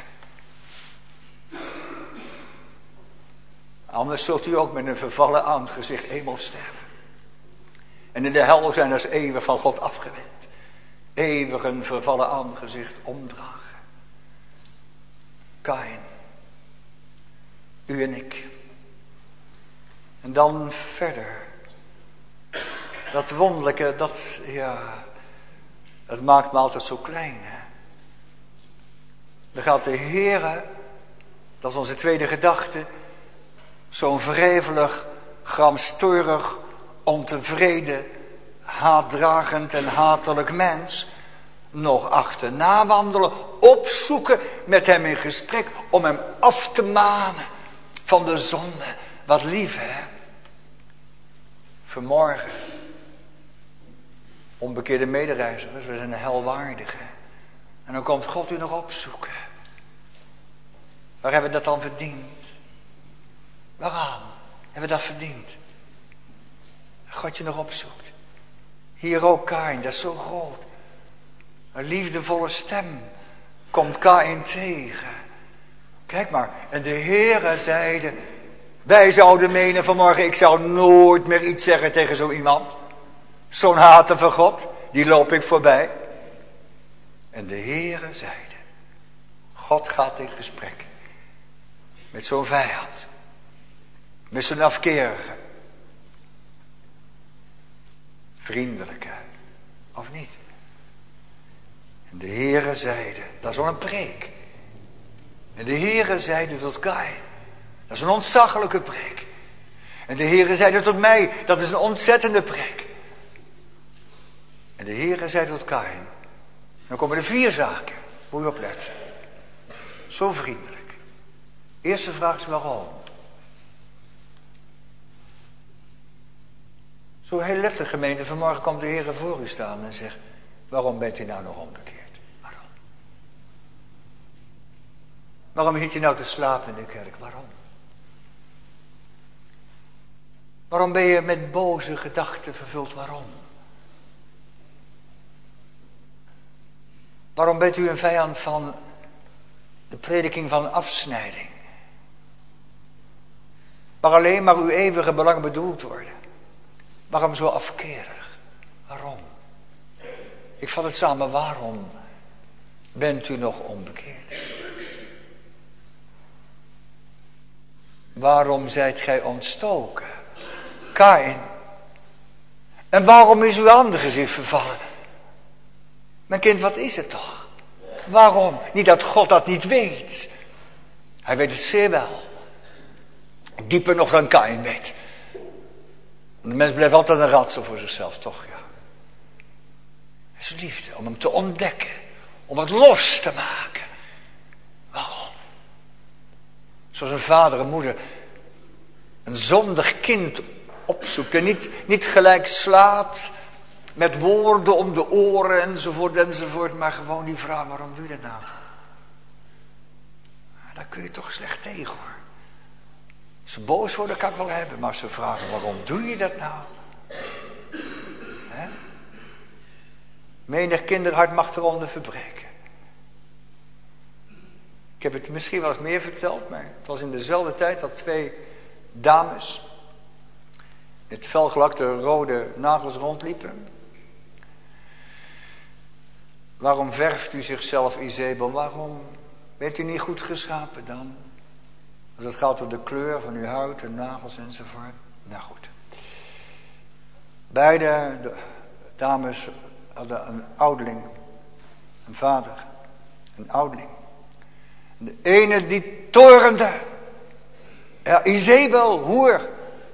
Anders zult u ook met een vervallen aangezicht eenmaal sterven. En in de hel zijn als eeuwig van God afgewend. Eeuwig een vervallen aangezicht omdragen. Kaïn. U en ik. En dan verder. Dat wonderlijke, dat maakt me altijd zo klein. Hè? Dan gaat de Heere, dat is onze tweede gedachte, zo'n wrevelig, gramstorig, ontevreden, haatdragend en hatelijk mens nog achterna wandelen, opzoeken, met hem in gesprek, om hem af te manen van de zonde. Wat lief, hè? Vanmorgen, onbekeerde medereizigers, we zijn helwaardige. En dan komt God u nog opzoeken. Waar hebben we dat dan verdiend? Waaraan hebben we dat verdiend? God je nog opzoekt. Hier ook Kaïn, dat is zo groot. Een liefdevolle stem komt Kaïn tegen. Kijk maar, en de Heere zeide, wij zouden menen vanmorgen, ik zou nooit meer iets zeggen tegen zo iemand. Zo'n hater van God, die loop ik voorbij. En de Heere zeide, God gaat in gesprek met zo'n vijand. Met zo'n afkerige. Vriendelijke, of niet? En de Heere zeide, dat is wel een preek. En de Heere zeide tot Kaïn, dat is een ontzaglijke preek. En de Heere zeide tot mij, dat is een ontzettende preek. En de Heere zei tot Kaïn, dan komen er 4 zaken, moet je opletten. Zo vriendelijk. Eerste vraag is waarom? Zo heel letterlijk gemeente, vanmorgen komt de Heere voor u staan en zegt, waarom bent u nou nog onbekeerd? Waarom? Waarom zit je nou te slapen in de kerk? Waarom? Waarom ben je met boze gedachten vervuld? Waarom? Waarom bent u een vijand van de prediking van afsnijding? Waar alleen maar uw eeuwige belang bedoeld worden. Waarom zo afkerig? Waarom? Ik vat het samen, waarom bent u nog onbekeerd? Waarom zijt gij ontstoken? Kaïn. En waarom is uw aangezicht vervallen? Mijn kind, wat is het toch? Waarom? Niet dat God dat niet weet. Hij weet het zeer wel. Dieper nog dan Kaïn weet. De mens blijft altijd een raadsel voor zichzelf, toch? Ja. Het is liefde om hem te ontdekken. Om het los te maken. Waarom? Zoals een vader en moeder een zondig kind opzoekt. En niet gelijk slaat met woorden om de oren enzovoort. Maar gewoon die vraag, waarom doe je dat nou? Daar kun je toch slecht tegen, hoor. Als ze boos worden kan ik wel hebben. Maar als ze vragen, waarom doe je dat nou? Hè? Menig kinderhart mag eronder verbreken. Ik heb het misschien wel eens meer verteld, maar het was in dezelfde tijd dat 2 dames met felgelakte rode nagels rondliepen. Waarom verft u zichzelf, Izebel? Waarom bent u niet goed geschapen dan? Als het gaat om de kleur van uw huid en nagels enzovoort. Nou goed. Beide dames hadden een ouderling. Een vader. Een ouderling. De ene die torende. Ja, Izebel, hoer.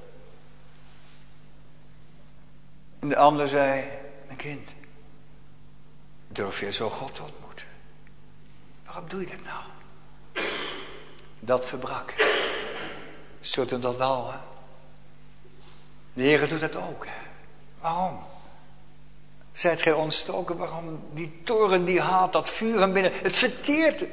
En de ander zei, mijn kind, durf je zo God te ontmoeten? Waarom doe je dat nou? Dat verbrak. Zult u dat nou, hè? De Heer doet dat ook, hè? Waarom? Zijt gij ontstoken? Waarom? Die toren, die haat, dat vuur van binnen, het verteert u.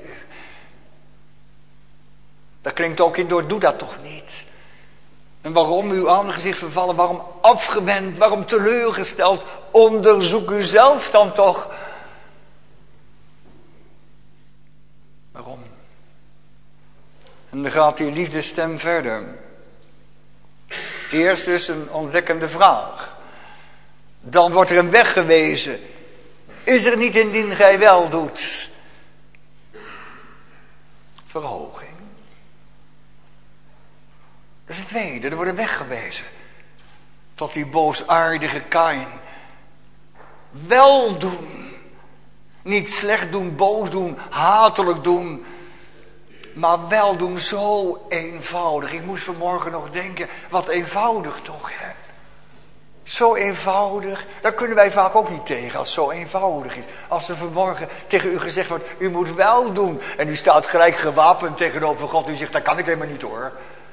Dat klinkt ook in door, doe dat toch niet. En waarom uw aangezicht vervallen? Waarom afgewend? Waarom teleurgesteld? Onderzoek uzelf dan toch. Waarom? En dan gaat die liefdesstem verder. Eerst dus een ontdekkende vraag. Dan wordt er een weg gewezen. Is er niet indien gij wel doet? Verhoging. Dat is het tweede, er wordt een weg gewezen. Tot die boosaardige Kaïn. Wel doen. Niet slecht doen, boos doen, hatelijk doen. Maar wel doen, zo eenvoudig. Ik moest vanmorgen nog denken, wat eenvoudig toch, hè? Zo eenvoudig, daar kunnen wij vaak ook niet tegen als het zo eenvoudig is. Als er vanmorgen tegen u gezegd wordt, u moet wel doen. En u staat gelijk gewapend tegenover God. U zegt, dat kan ik helemaal niet, hoor.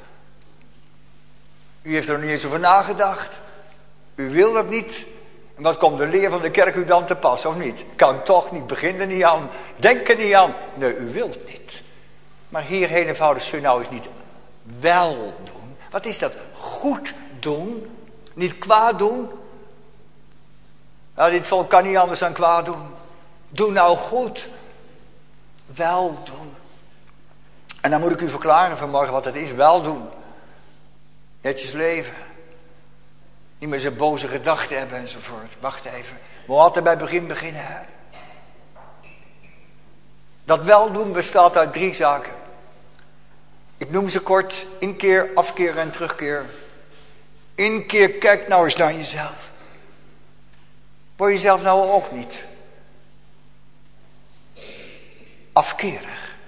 U heeft er nog niet eens over nagedacht. U wil dat niet. En wat komt de leer van de kerk u dan te pas, of niet? Kan toch niet, begin er niet aan. Denk er niet aan. Nee, u wilt niet. Maar hier heel eenvoudig, zul je nou eens niet wel doen. Wat is dat? Goed doen. Niet kwaad doen. Nou, dit volk kan niet anders dan kwaad doen. Doe nou goed. Wel doen. En dan moet ik u verklaren vanmorgen wat het is. Wel doen. Netjes leven. Niet meer zo'n boze gedachten hebben enzovoort. Wacht even. We moeten altijd bij het begin beginnen. Hè? Dat weldoen bestaat uit 3 zaken. Ik noem ze kort. Inkeer, afkeer en terugkeer. Inkeer, kijk nou eens naar jezelf. Word je jezelf nou ook niet afkerig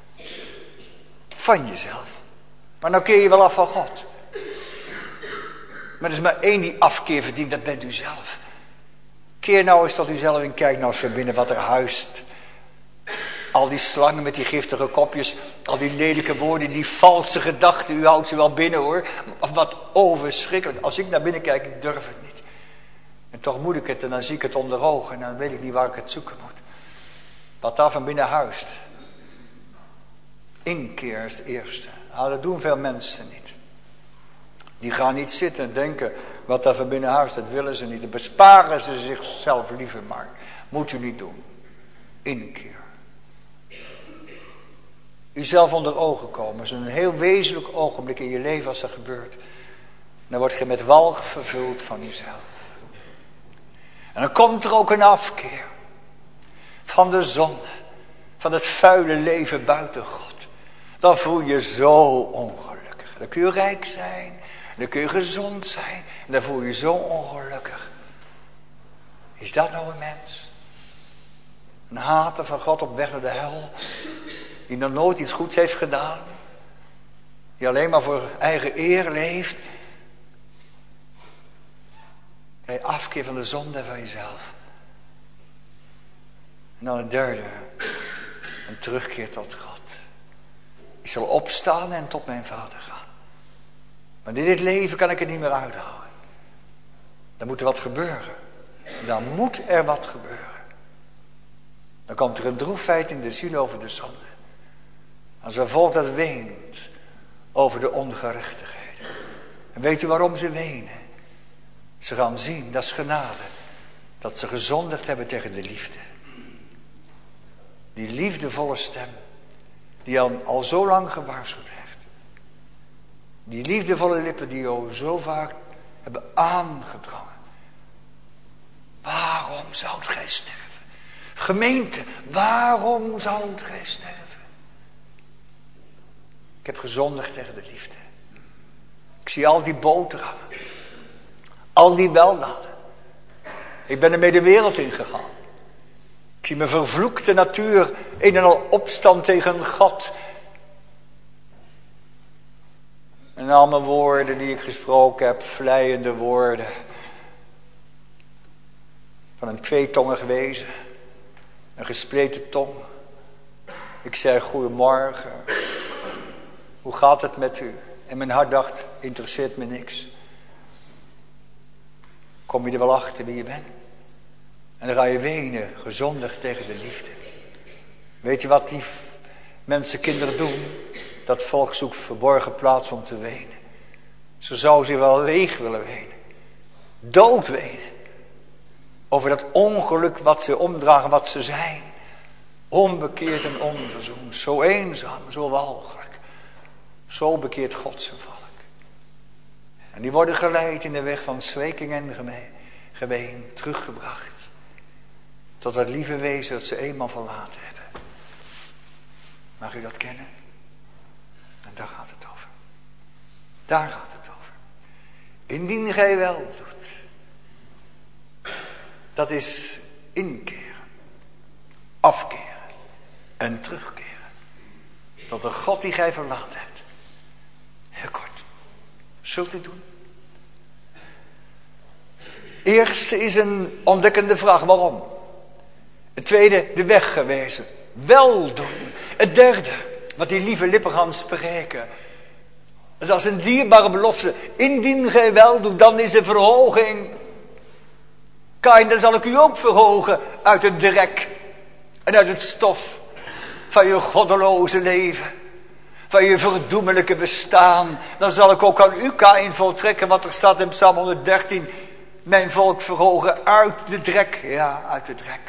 van jezelf? Maar nou keer je wel af van God. Maar er is maar 1 die afkeer verdient, dat bent u zelf. Keer nou eens tot uzelf en kijk nou eens van binnen wat er huist. Al die slangen met die giftige kopjes, al die lelijke woorden, die valse gedachten, u houdt ze wel binnen, hoor. Wat overschrikkelijk. Als ik naar binnen kijk, ik durf het niet. En toch moet ik het en dan zie ik het onder ogen en dan weet ik niet waar ik het zoeken moet. Wat daar van binnen huist. Inkeer is het eerste. Nou, dat doen veel mensen niet. Die gaan niet zitten en denken wat daar van binnen huist, dat willen ze niet. Dan besparen ze zichzelf liever maar. Moet u niet doen. Inkeer. Uzelf onder ogen komen. Dat is een heel wezenlijk ogenblik in je leven als dat gebeurt. Dan word je met walg vervuld van jezelf. En dan komt er ook een afkeer van de zonde, van het vuile leven buiten God. Dan voel je zo ongelukkig. Dan kun je rijk zijn, dan kun je gezond zijn, en dan voel je zo ongelukkig. Is dat nou een mens? Een hater van God op weg naar de hel, die nog nooit iets goeds heeft gedaan, die alleen maar voor eigen eer leeft. Krijg je afkeer van de zonde van jezelf. En dan het derde, een terugkeer tot God. Ik zal opstaan en tot mijn Vader gaan. Maar in dit leven kan ik het niet meer uithouden. Dan moet er wat gebeuren. Dan moet er wat gebeuren. Dan komt er een droefheid in de ziel over de zonde. Als een volk dat weent over de ongerechtigheden. En weet u waarom ze wenen? Ze gaan zien, dat is genade, dat ze gezondigd hebben tegen de liefde. Die liefdevolle stem, die al zo lang gewaarschuwd heeft. Die liefdevolle lippen die jou zo vaak hebben aangedrongen. Waarom zoudt gij sterven? Gemeente, waarom zoudt gij sterven? Ik heb gezondigd tegen de liefde. Ik zie al die boterhammen. Al die weldaden. Ik ben ermee de wereld ingegaan. Ik zie mijn vervloekte natuur een en al opstand tegen God. En al mijn woorden die ik gesproken heb, vleiende woorden. Van een tweetongig wezen. Een gespleten tong. Ik zei goedemorgen. Hoe gaat het met u? En mijn hart dacht, interesseert me niks. Kom je er wel achter wie je bent? En dan ga je wenen, gezondigd tegen de liefde. Weet je wat die mensen, kinderen doen? Dat volk zoekt verborgen plaats om te wenen. Ze zou zich wel leeg willen wenen. Dood wenen. Over dat ongeluk wat ze omdragen, wat ze zijn. Onbekeerd en onverzoend. Zo eenzaam, zo walgelijk. Zo bekeert God zijn volk. En die worden geleid in de weg van zweking en geween, teruggebracht. Tot dat lieve wezen dat ze eenmaal verlaten hebben. Mag u dat kennen? En daar gaat het over. Daar gaat het over. Indien gij wel doet. Dat is inkeren. Afkeren. En terugkeren. Tot de God die gij verlaten hebt. Heel kort. Zult u doen? Eerste is een ontdekkende vraag. Waarom? Het tweede, de weg gewezen. Wel doen. Het derde, wat die lieve lippen gaan spreken. Dat is een dierbare belofte. Indien gij wel doet, dan is er verhoging. Kain, dan zal ik u ook verhogen uit het drek. En uit het stof van je goddeloze leven. Van je verdoemelijke bestaan. Dan zal ik ook aan u, Kain, voltrekken wat er staat in Psalm 113. Mijn volk verhogen uit de drek. Ja, uit de drek.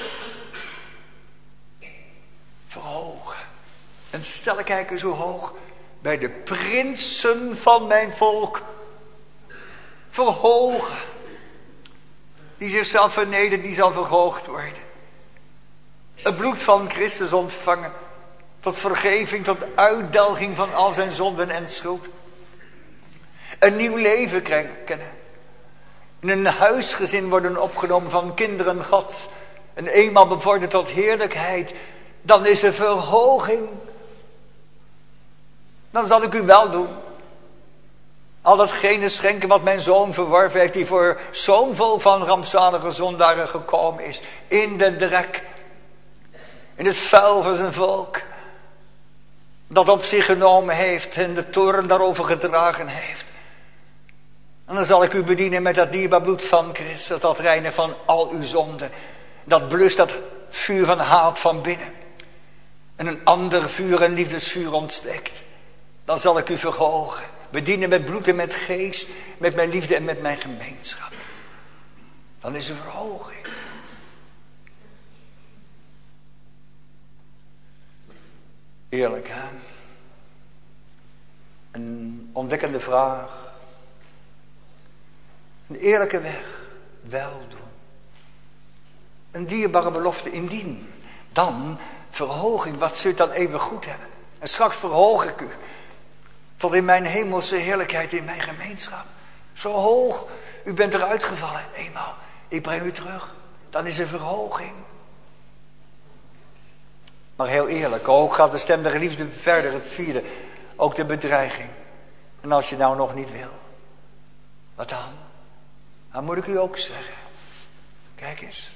Verhogen. En stel ik kijken zo hoog. Bij de prinsen van mijn volk. Verhogen. Die zichzelf vernedert, die zal verhoogd worden. Het bloed van Christus ontvangen. Tot vergeving, tot uitdelging van al zijn zonden en schuld. Een nieuw leven kennen. In een huisgezin worden opgenomen van kinderen Gods. En eenmaal bevorderd tot heerlijkheid. Dan is er verhoging. Dan zal ik u wel doen. Al datgene schenken wat mijn zoon verworven heeft. Die voor zo'n volk van rampzalige zondaren gekomen is. In de drek. In het vuil van zijn volk. Dat op zich genomen heeft. En de toorn daarover gedragen heeft. En dan zal ik u bedienen met dat dierbaar bloed van Christus. Dat reinen van al uw zonden. Dat blust dat vuur van haat van binnen. En een ander vuur en liefdesvuur ontsteekt. Dan zal ik u verhogen. Bedienen met bloed en met geest. Met mijn liefde en met mijn gemeenschap. Dan is er verhoging. Eerlijk, hè? Een ontdekkende vraag. Een eerlijke weg, wel doen. Een dierbare belofte indien. Dan verhoging, wat zult dan even goed hebben. En straks verhoog ik u. Tot in mijn hemelse heerlijkheid, in mijn gemeenschap. Zo hoog, u bent eruit gevallen. Eenmaal, ik breng u terug. Dan is er verhoging. Maar heel eerlijk, ook gaat de stem der liefde verder, het vierde. Ook de bedreiging. En als je nou nog niet wil, wat dan? Dan moet ik u ook zeggen. Kijk eens.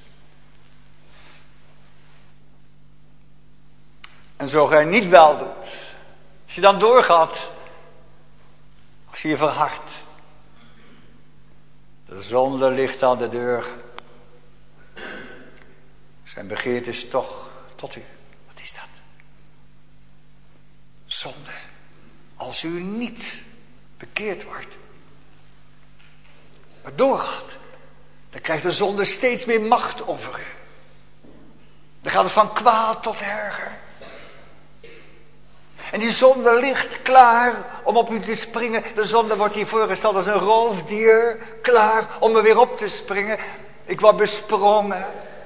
En zo gij niet wel doet. Als je dan doorgaat. Als je je verhardt. De zonde ligt aan de deur. Zijn begeerte is toch tot u. Wat is dat? Zonde. Als u niet bekeerd wordt. Maar doorgaat. Dan krijgt de zonde steeds meer macht over u. Dan gaat het van kwaad tot erger. En die zonde ligt klaar om op u te springen. De zonde wordt hier voorgesteld als een roofdier. Klaar om er weer op te springen. Ik word besprongen.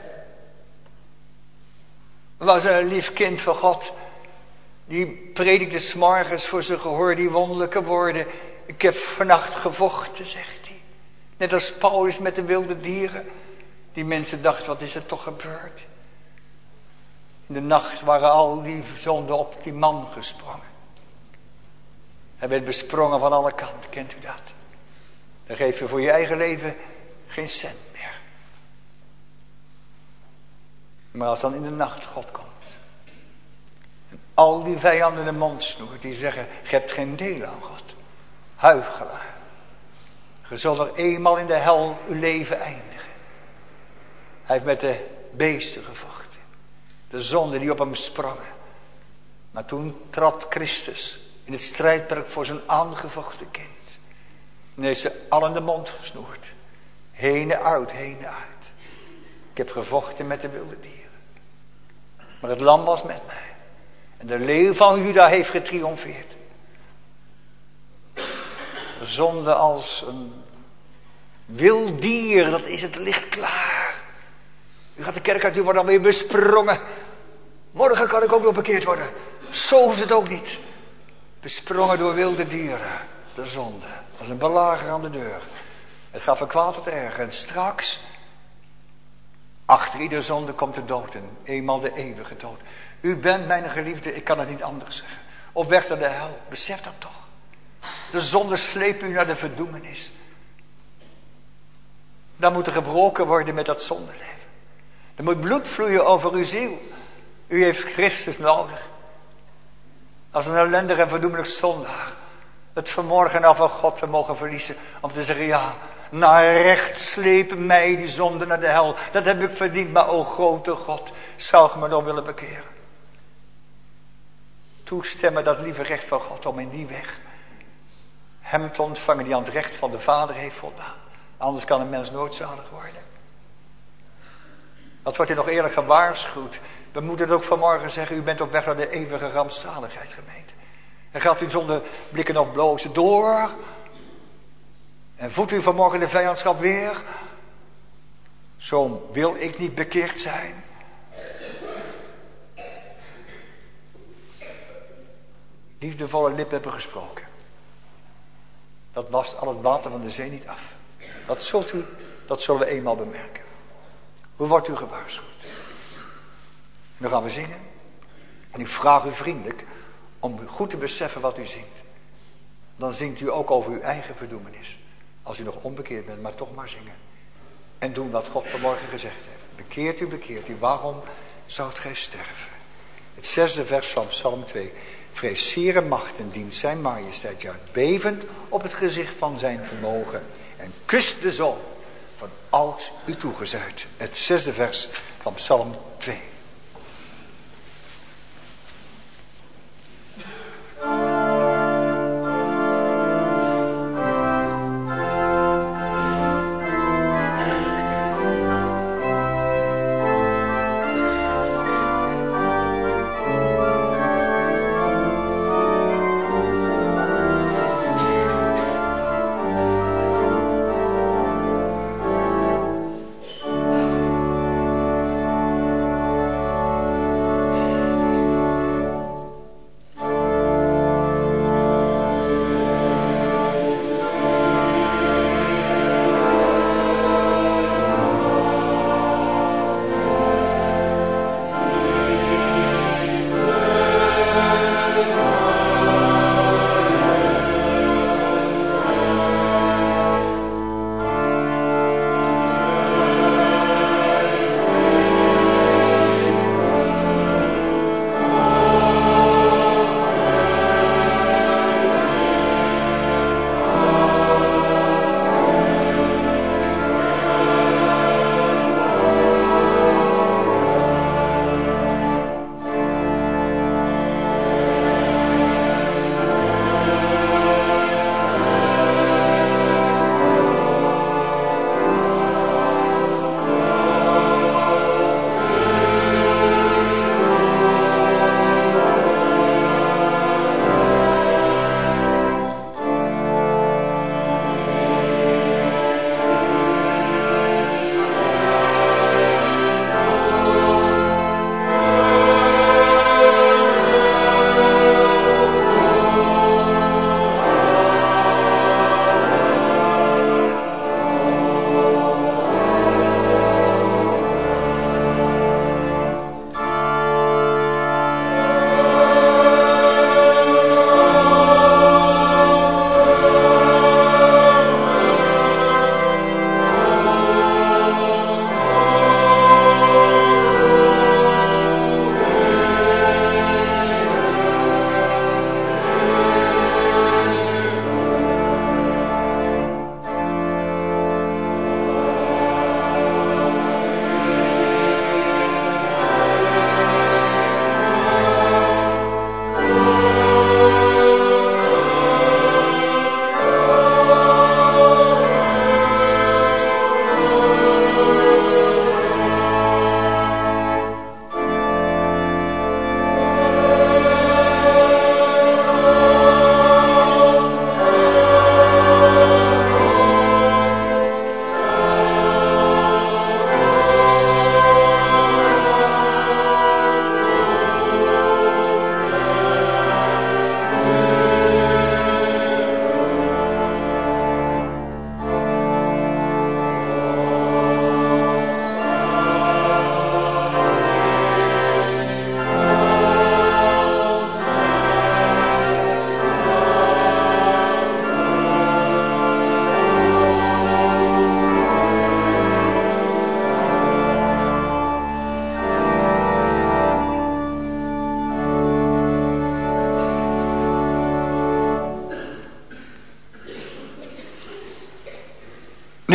Er was een lief kind van God. Die predikte 's morgens voor zijn gehoor die wonderlijke woorden. Ik heb vannacht gevochten, zegt hij. Net als Paulus met de wilde dieren. Die mensen dachten, wat is er toch gebeurd? In de nacht waren al die zonden op die man gesprongen. Hij werd besprongen van alle kanten, kent u dat? Dan geef je voor je eigen leven geen cent meer. Maar als dan in de nacht God komt. En al die vijanden de mond snoert, die zeggen, je hebt geen deel aan God. Huichelaar. Je zult er eenmaal in de hel uw leven eindigen. Hij heeft met de beesten gevochten. De zonde die op hem sprongen. Maar toen trad Christus in het strijdperk voor zijn aangevochten kind. En heeft ze allen de mond gesnoerd. Heen en uit, heen en uit. Ik heb gevochten met de wilde dieren. Maar het lam was met mij. En de leeuw van Juda heeft getriomfeerd. De zonde als een wild dier, dat is het licht klaar. U gaat de kerk uit, u wordt dan weer besprongen. Morgen kan ik ook nog bekeerd worden. Zo hoeft het ook niet. Besprongen door wilde dieren. De zonde. Als een belager aan de deur. Het gaat van kwaad tot erger. En straks, achter iedere zonde komt de dood. En eenmaal de eeuwige dood. U bent mijn geliefde, ik kan het niet anders zeggen. Op weg naar de hel. Besef dat toch. De zonde sleept u naar de verdoemenis. Dan moet er gebroken worden met dat zondeleven. Er moet bloed vloeien over uw ziel. U heeft Christus nodig. Als een ellendig en verdoemelijk zondaar. Het vanmorgen al van God te mogen verliezen. Om te zeggen, ja, naar recht slepen mij die zonde naar de hel. Dat heb ik verdiend, maar o grote God, zou je me nog willen bekeren. Toestemmen dat lieve recht van God om in die weg hem te ontvangen die aan het recht van de Vader heeft voldaan. Anders kan een mens nooit zalig worden. Dat wordt hier nog eerlijk gewaarschuwd. We moeten het ook vanmorgen zeggen, u bent op weg naar de eeuwige rampzaligheid, gemeente. En gaat u zonder blikken of blozen door. En voedt u vanmorgen de vijandschap weer. Zo wil ik niet bekeerd zijn. Liefdevolle lippen hebben gesproken. Dat wast al het water van de zee niet af. Dat zullen we eenmaal bemerken. Hoe wordt u gewaarschuwd? En dan gaan we zingen. En ik vraag u vriendelijk om goed te beseffen wat u zingt. Dan zingt u ook over uw eigen verdoemenis. Als u nog onbekeerd bent, maar toch maar zingen. En doen wat God vanmorgen gezegd heeft. Bekeert u. Waarom zoudt gij sterven? Het 6e vers van Psalm 2. Vrees zere machten dient zijn majesteit. Ja, bevend op het gezicht van zijn vermogen. En kust de zoon van alles u toegezuid. Het 6e vers van Psalm 2.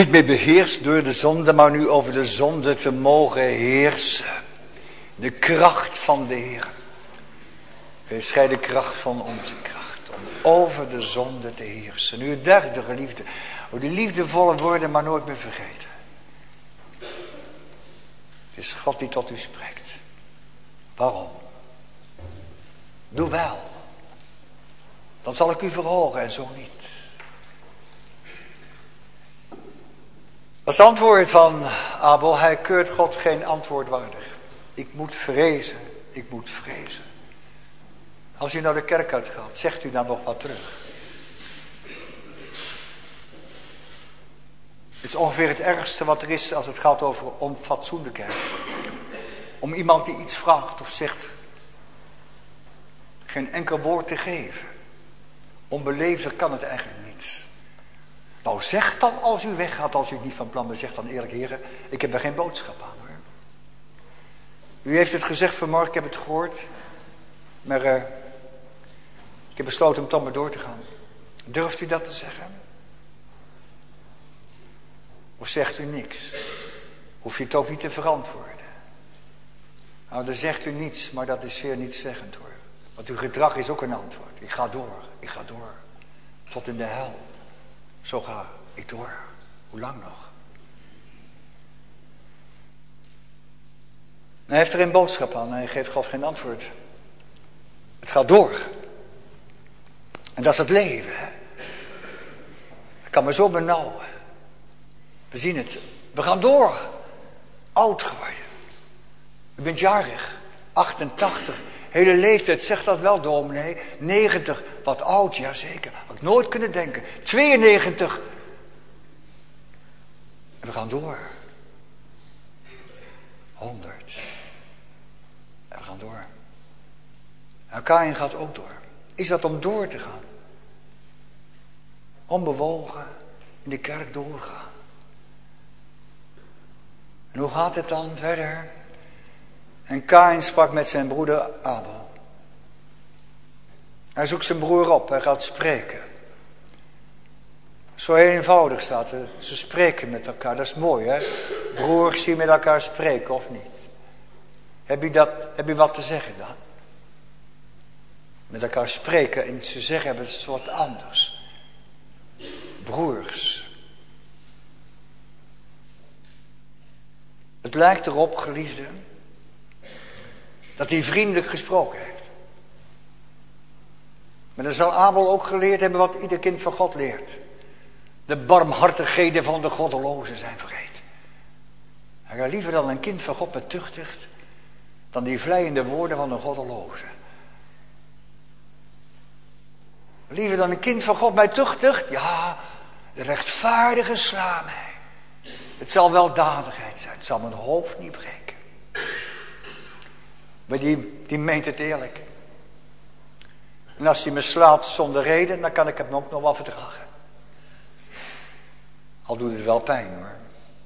Niet meer beheerst door de zonde, maar nu over de zonde te mogen heersen. De kracht van de Heer. Wees gij de kracht van onze kracht. Om over de zonde te heersen. Nu het derde, geliefde. O, die liefdevolle woorden maar nooit meer vergeten. Het is God die tot u spreekt. Waarom? Doe wel. Dan zal ik u verhogen en zo niet. Als antwoord van Abel, hij keurt God geen antwoord waardig. Ik moet vrezen, ik moet vrezen. Als u naar de kerk uitgaat, zegt u dan nog wat terug. Het is ongeveer het ergste wat er is als het gaat over onfatsoenlijkheid. Om iemand die iets vraagt of zegt, geen enkel woord te geven. Onbeleefder kan het eigenlijk niet. Nou, zeg dan als u weggaat, als u het niet van plan bent, zeg dan eerlijk, heren, ik heb er geen boodschap aan, hoor. U heeft het gezegd vanmorgen, ik heb het gehoord. Maar ik heb besloten om toch maar door te gaan. Durft u dat te zeggen? Of zegt u niks? Hoeft u het ook niet te verantwoorden? Nou, dan zegt u niets, maar dat is zeer nietszeggend, hoor. Want uw gedrag is ook een antwoord. Ik ga door, ik ga door. Tot in de hel. Zo ga ik door. Hoe lang nog? Hij heeft er een boodschap aan. Hij geeft God geen antwoord. Het gaat door. En dat is het leven. Hè? Het kan me zo benauwen. We zien het. We gaan door. Oud geworden. U bent jarig. 88. Hele leeftijd. Zegt dat wel, dominee. 90. Wat oud. Ja, zeker. Had ik nooit kunnen denken. 92. En we gaan door. 100. En we gaan door. En Kain gaat ook door. Is dat om door te gaan? Onbewogen in de kerk doorgaan. En hoe gaat het dan verder? En Kain sprak met zijn broeder Abel. Hij zoekt zijn broer op, hij gaat spreken. Zo eenvoudig staat er, ze spreken met elkaar, dat is mooi, hè? Broers die met elkaar spreken of niet. Heb je wat te zeggen dan? Met elkaar spreken en iets te zeggen hebben, dat is wat anders. Broers. Het lijkt erop, geliefde, dat hij vriendelijk gesproken heeft. Maar dan zal Abel ook geleerd hebben wat ieder kind van God leert. De barmhartigheden van de goddelozen zijn vergeten. Hij gaat liever dan een kind van God betuchtigt, dan die vleiende woorden van de goddeloze. Liever dan een kind van God mij tuchtigt, ja, de rechtvaardige sla mij. Het zal wel dadigheid zijn, het zal mijn hoofd niet breken. Maar die meent het eerlijk. En als hij me slaat zonder reden, dan kan ik hem ook nog wel verdragen. Al doet het wel pijn, hoor.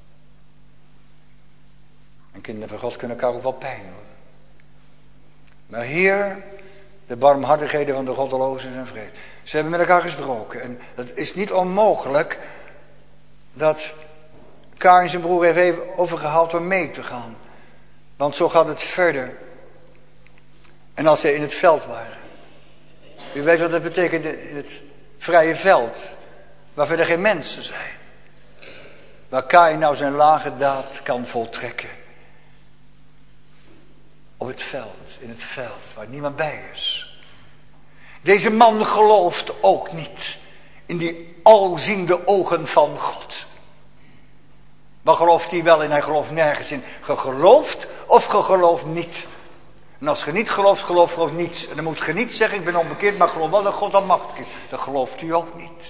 En kinderen van God kunnen elkaar ook wel pijn doen. Maar hier, de barmhartigheden van de goddelozen zijn vrede. Ze hebben met elkaar gesproken. En het is niet onmogelijk dat Kain zijn broer heeft even overgehaald om mee te gaan. Want zo gaat het verder. En als ze in het veld waren. U weet wat dat betekent in het vrije veld. Waar verder geen mensen zijn. Waar Kain nou zijn lage daad kan voltrekken. Op het veld, in het veld, waar niemand bij is. Deze man gelooft ook niet in die alziende ogen van God. Maar gelooft hij wel in? Hij gelooft nergens in. Ge gelooft of ge gelooft niet. En als je niet gelooft, geloof niets. En dan moet je niet zeggen, ik ben onbekend, maar geloof wel dat God almachtig is. Dat gelooft u ook niet.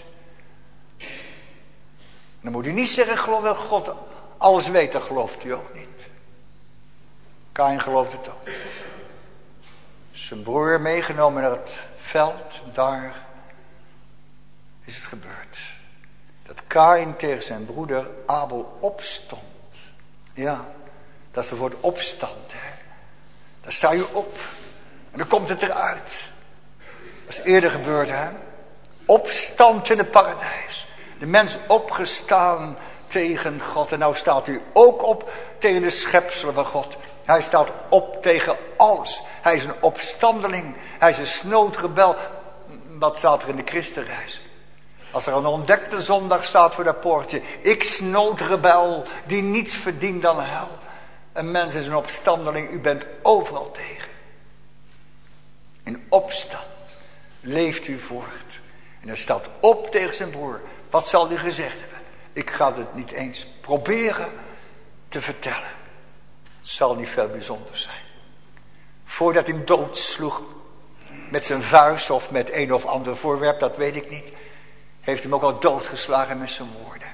Dan moet u niet zeggen, ik geloof wel dat God alles weet. Dat gelooft u ook niet. Kain gelooft het ook niet. Zijn broer meegenomen naar het veld. Daar is het gebeurd. Dat Kain tegen zijn broeder Abel opstond. Ja, dat is het woord opstand. Hè? Daar sta je op. En dan komt het eruit. Dat is eerder gebeurd, hè. Opstand in het paradijs. De mens opgestaan tegen God. En nou staat u ook op tegen de schepselen van God. Hij staat op tegen alles. Hij is een opstandeling. Hij is een snoodrebel. Wat staat er in de Christenreis? Als er een ontdekte zondag staat voor dat poortje. Ik snoodrebel die niets verdient dan hel. Een mens is een opstandeling. U bent overal tegen. In opstand leeft u voort. En hij staat op tegen zijn broer. Wat zal hij gezegd hebben? Ik ga het niet eens proberen te vertellen. Het zal niet veel bijzonder zijn. Voordat hij hem doodsloeg met zijn vuist of met een of ander voorwerp, dat weet ik niet, heeft hem ook al doodgeslagen met zijn woorden.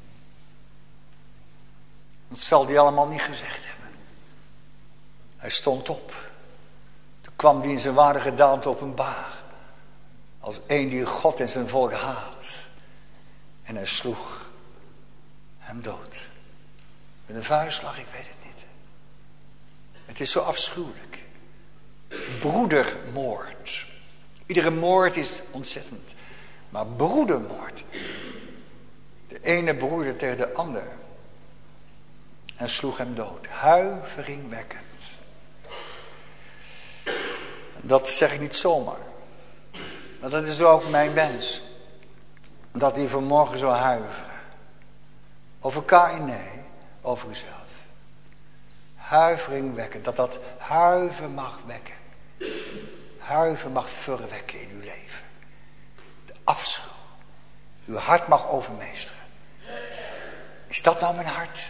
Dat zal hij allemaal niet gezegd hebben. Hij stond op. Toen kwam hij in zijn ware gedaante openbaar. Als een die God en zijn volk haat. En hij sloeg hem dood. Met een vuistslag, ik weet het niet. Het is zo afschuwelijk. Broedermoord. Iedere moord is ontzettend. Maar broedermoord. De ene broeder tegen de ander. En sloeg hem dood. Huiveringwekkend. Dat zeg ik niet zomaar. Maar dat is ook mijn wens. Dat hij vanmorgen zou huiveren. Over Kain, nee. Over uzelf. Huiveringwekkend. Dat huiver mag wekken. Huiver mag verwekken in uw leven. De afschuw. Uw hart mag overmeesteren. Is dat nou mijn hart?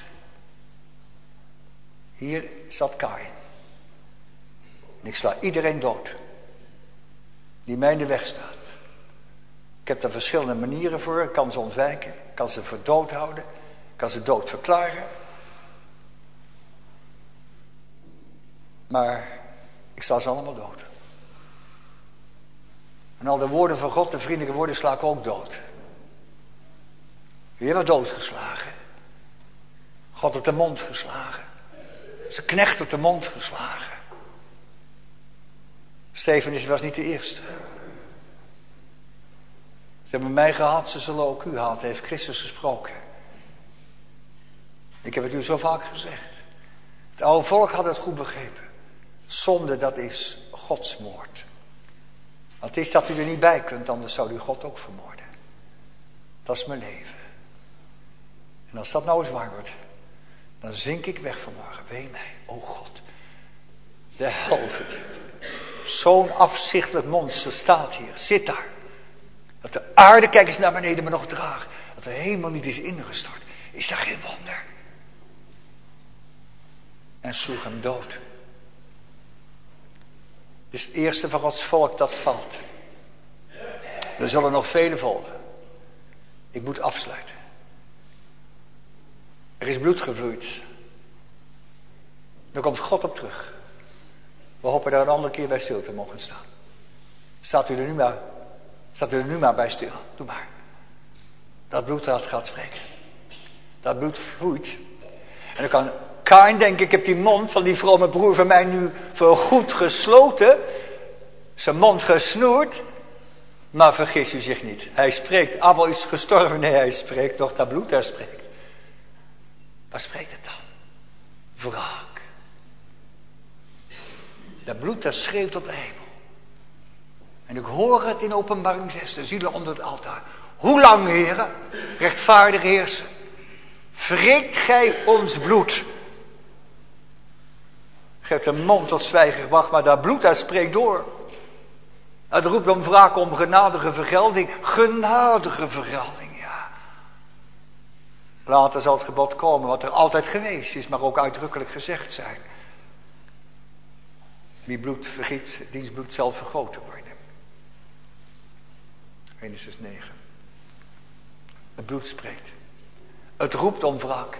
Hier zat Kain. En ik sla iedereen dood. Die mij in de weg staat. Ik heb daar verschillende manieren voor. Ik kan ze ontwijken. Ik kan ze voor dood houden. Ik kan ze dood verklaren. Maar ik sla ze allemaal dood. En al de woorden van God, de vriendelijke woorden, sla ik ook dood. U hebt doodgeslagen. God op de mond geslagen. Zijn knecht op de mond geslagen. Stefanus was niet de eerste. Ze hebben mij gehaat, ze zullen ook u haten, heeft Christus gesproken. Ik heb het u zo vaak gezegd. Het oude volk had het goed begrepen. Zonde, dat is godsmoord. Het is dat u er niet bij kunt, anders zou u God ook vermoorden. Dat is mijn leven. En als dat nou eens waar wordt, dan zink ik weg vanmorgen. Wee mij, o God. De hel verdient. Zo'n afzichtelijk monster staat hier, zit daar. Dat de aarde, kijk eens naar beneden, maar nog draagt. Dat de hemel niet is ingestort. Is dat geen wonder? En sloeg hem dood. Het is het eerste van Gods volk dat valt. Er zullen nog vele volgen. Ik moet afsluiten. Er is bloed gevloeid. Daar komt God op terug. We hopen daar een andere keer bij stil te mogen staan. Staat u er nu maar bij stil. Doe maar. Dat bloed dat gaat spreken. Dat bloed vloeit. En dan kan Kain denken, ik heb die mond van die vrome broer van mij nu voor goed gesloten. Zijn mond gesnoerd. Maar vergis u zich niet. Hij spreekt. Abel is gestorven. Nee, hij spreekt nog. Dat bloed daar spreekt. Waar spreekt het dan? Wraak. Dat bloed dat schreeuwt tot de hemel. En ik hoor het in Openbaring 6. De zielen onder het altaar. Hoe lang, heren, rechtvaardig heersen, wreekt gij ons bloed? Geeft een mond tot zwijgen gebracht, maar dat bloed dat spreekt door. Het roept om wraak, om genadige vergelding. Genadige vergelding, ja. Later zal het gebod komen, wat er altijd geweest is, maar ook uitdrukkelijk gezegd zijn. Wie bloed vergiet, diens bloed zal vergoten worden. Genesis 9. Het bloed spreekt. Het roept om wraak.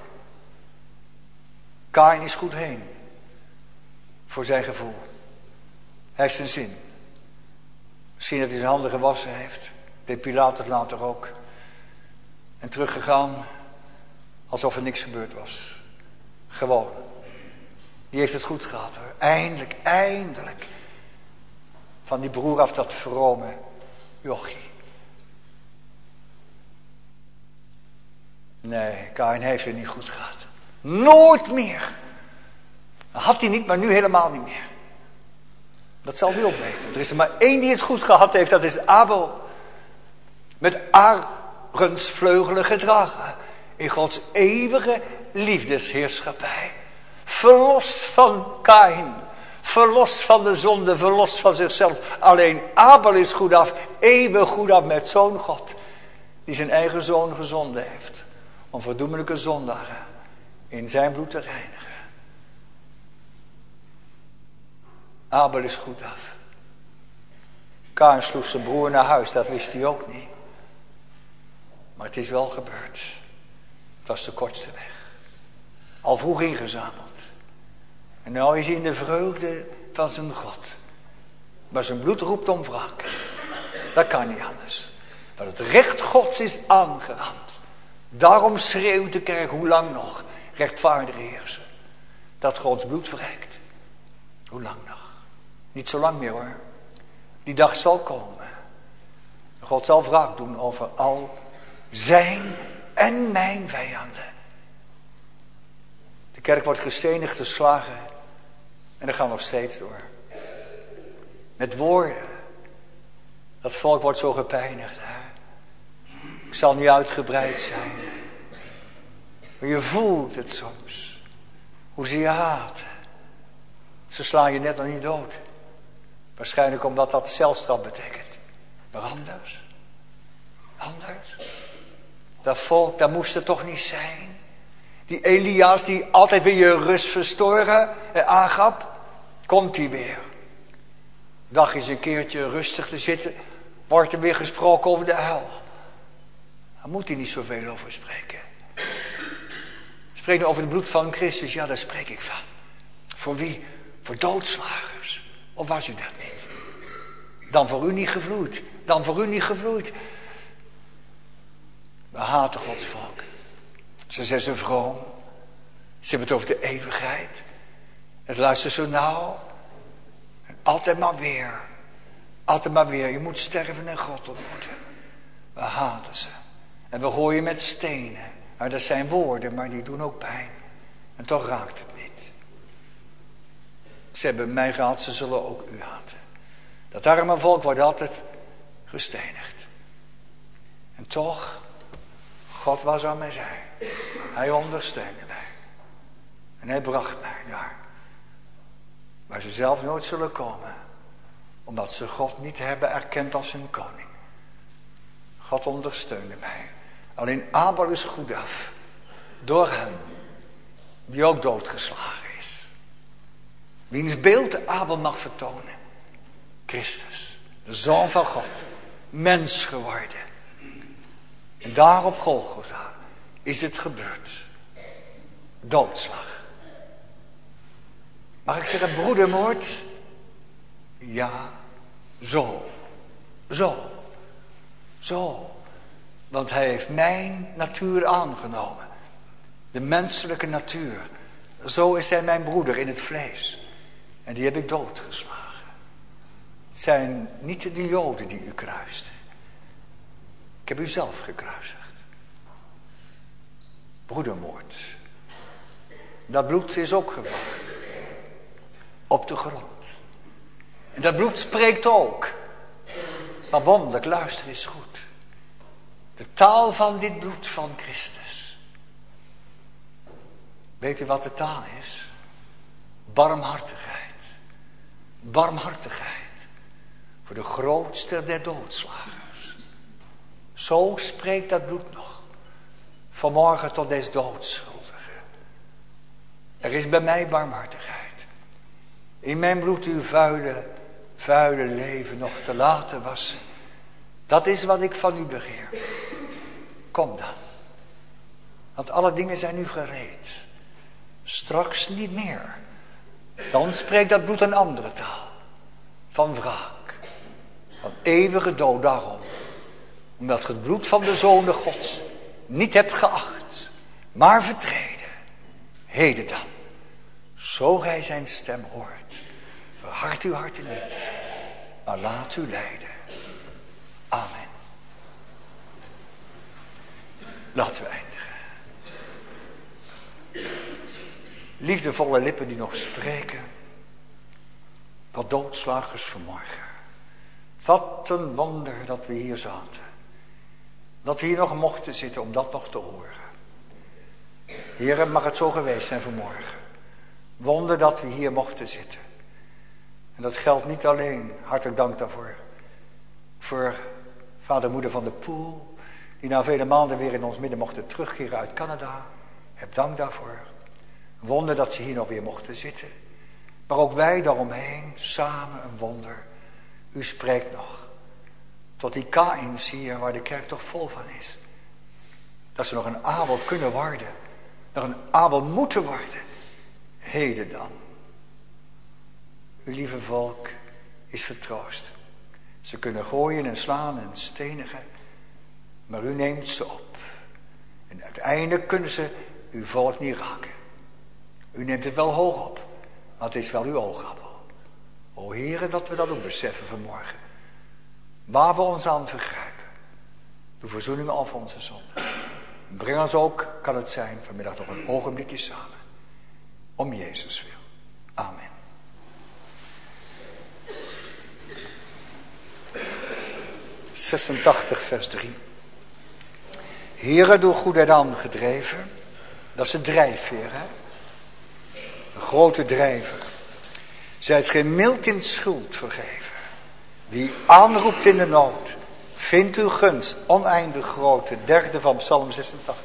Kain is goed heen. Voor zijn gevoel. Hij heeft zijn zin. Misschien dat hij zijn handen gewassen heeft. Deed Pilatus later ook. En teruggegaan. Alsof er niks gebeurd was. Gewoon. Die heeft het goed gehad hoor. Eindelijk. Van die broer af dat vrome jochie. Nee, Kain heeft het niet goed gehad. Nooit meer. Had hij niet, maar nu helemaal niet meer. Dat zal u ook weten. Er is er maar één die het goed gehad heeft, dat is Abel. Met arendsvleugelen gedragen. In Gods eeuwige liefdesheerschappij. Verlost van Kain. Verlost van de zonde, verlost van zichzelf. Alleen Abel is goed af, eeuwig goed af met zo'n God. Die zijn eigen zoon gezonden heeft. Om verdoemelijke zondaren in zijn bloed te reinigen. Abel is goed af. Kain sloeg zijn broer naar huis, dat wist hij ook niet. Maar het is wel gebeurd. Het was de kortste weg. Al vroeg ingezameld. En nu is hij in de vreugde van zijn God. Maar zijn bloed roept om wraak. Dat kan niet anders. Maar het recht Gods is aangerand. Daarom schreeuwt de kerk, hoe lang nog? Rechtvaardige heersen. Dat Gods bloed verrijkt. Hoe lang nog? Niet zo lang meer hoor. Die dag zal komen. God zal wraak doen over al zijn en mijn vijanden. De kerk wordt gestenigd, geslagen. En dat gaat nog steeds door. Met woorden. Dat volk wordt zo gepijnigd. Hè? Ik zal niet uitgebreid zijn. Maar je voelt het soms. Hoe ze je haten. Ze slaan je net nog niet dood. Waarschijnlijk omdat dat celstraf betekent. Maar anders. Anders. Dat volk, dat moest het toch niet zijn. Die Elias die altijd weer je rust verstoren. Agab. Komt hij weer. Dag eens een keertje rustig te zitten. Wordt er weer gesproken over de hel. Daar moet hij niet zoveel over spreken. Spreek nou over het bloed van Christus. Ja, daar spreek ik van. Voor wie? Voor doodslagers. Of was u dat niet? Dan voor u niet gevloeid. Dan voor u niet gevloeid. We haten Gods volk. Ze zijn zo vroom. Ze hebben het over de eeuwigheid. Het luistert zo nauw. En altijd maar weer. Altijd maar weer. Je moet sterven en God ontmoeten. We haten ze. En we gooien met stenen. Maar dat zijn woorden, maar die doen ook pijn. En toch raakt het niet. Ze hebben mij gehaat, ze zullen ook u haten. Dat arme volk wordt altijd gestenigd. En toch, God was aan mijn zij. Hij ondersteunde mij. En hij bracht mij daar. Waar ze zelf nooit zullen komen. Omdat ze God niet hebben erkend als hun koning. God ondersteunde mij. Alleen Abel is goed af. Door hem. Die ook doodgeslagen is. Wiens beeld Abel mag vertonen. Christus. De Zoon van God. Mens geworden. En daar op Golgotha is het gebeurd. Doodslag. Mag ik zeggen broedermoord? Ja, zo. Want hij heeft mijn natuur aangenomen. De menselijke natuur. Zo is hij mijn broeder in het vlees. En die heb ik doodgeslagen. Het zijn niet de Joden die u kruisten. Ik heb u zelf gekruisigd. Broedermoord. Dat bloed is ook gevallen. Op de grond. En dat bloed spreekt ook. Maar wonderlijk, luister eens goed. De taal van dit bloed van Christus. Weet u wat de taal is? Barmhartigheid. Barmhartigheid. Voor de grootste der doodslagers. Zo spreekt dat bloed nog. Vanmorgen tot des doodschuldigen. Er is bij mij barmhartigheid. In mijn bloed uw vuile leven nog te laten wassen. Dat is wat ik van u begeer. Kom dan. Want alle dingen zijn nu gereed. Straks niet meer. Dan spreekt dat bloed een andere taal. Van wraak. Van eeuwige dood daarom. Omdat je het bloed van de Zoon Gods niet hebt geacht. Maar vertreden. Heden dan. Zo gij zijn stem hoort. Verhard uw harten niet. Maar laat u leiden. Amen. Laten we eindigen. Liefdevolle lippen die nog spreken. Tot doodslagers vanmorgen. Wat een wonder dat we hier zaten. Dat we hier nog mochten zitten om dat nog te horen. Heere, mag het zo geweest zijn vanmorgen. Wonder dat we hier mochten zitten. En dat geldt niet alleen, hartelijk dank daarvoor. Voor vader en moeder van de Poel. Die na vele maanden weer in ons midden mochten terugkeren uit Canada. Heb dank daarvoor. Wonder dat ze hier nog weer mochten zitten. Maar ook wij daaromheen, samen een wonder. U spreekt nog. Tot die Kaïns hier, waar de kerk toch vol van is. Dat ze nog een Abel kunnen worden. Nog een Abel moeten worden. Heden dan. Uw lieve volk is vertroost. Ze kunnen gooien en slaan en stenigen. Maar u neemt ze op. En uiteindelijk kunnen ze uw volk niet raken. U neemt het wel hoog op. Maar het is wel uw oogappel. O Heere, dat we dat ook beseffen vanmorgen. Waar we ons aan vergrijpen. De verzoening al van onze zonden. Breng ons ook, kan het zijn, vanmiddag nog een ogenblikje samen. Om Jezus wil. Amen. '86 vers 3. Heere, door goedheid aangedreven. Dat is de drijfveer, hè. De grote drijver. Zijt geen mild in schuld vergeven. Wie aanroept in de nood. Vindt uw gunst oneindig groot. De derde van Psalm 86.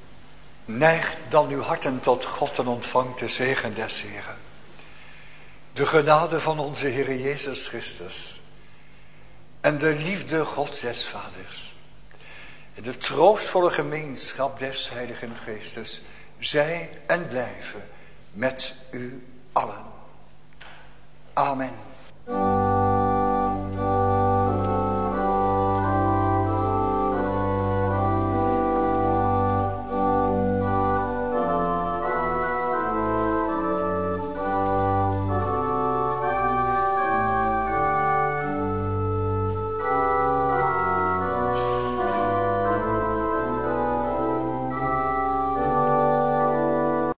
Neigt dan uw harten tot God en ontvangt de zegen des Heren. De genade van onze Heer Jezus Christus en de liefde Gods des Vaders en de troostvolle gemeenschap des Heiligen Geestes zij en blijven met u allen. Amen.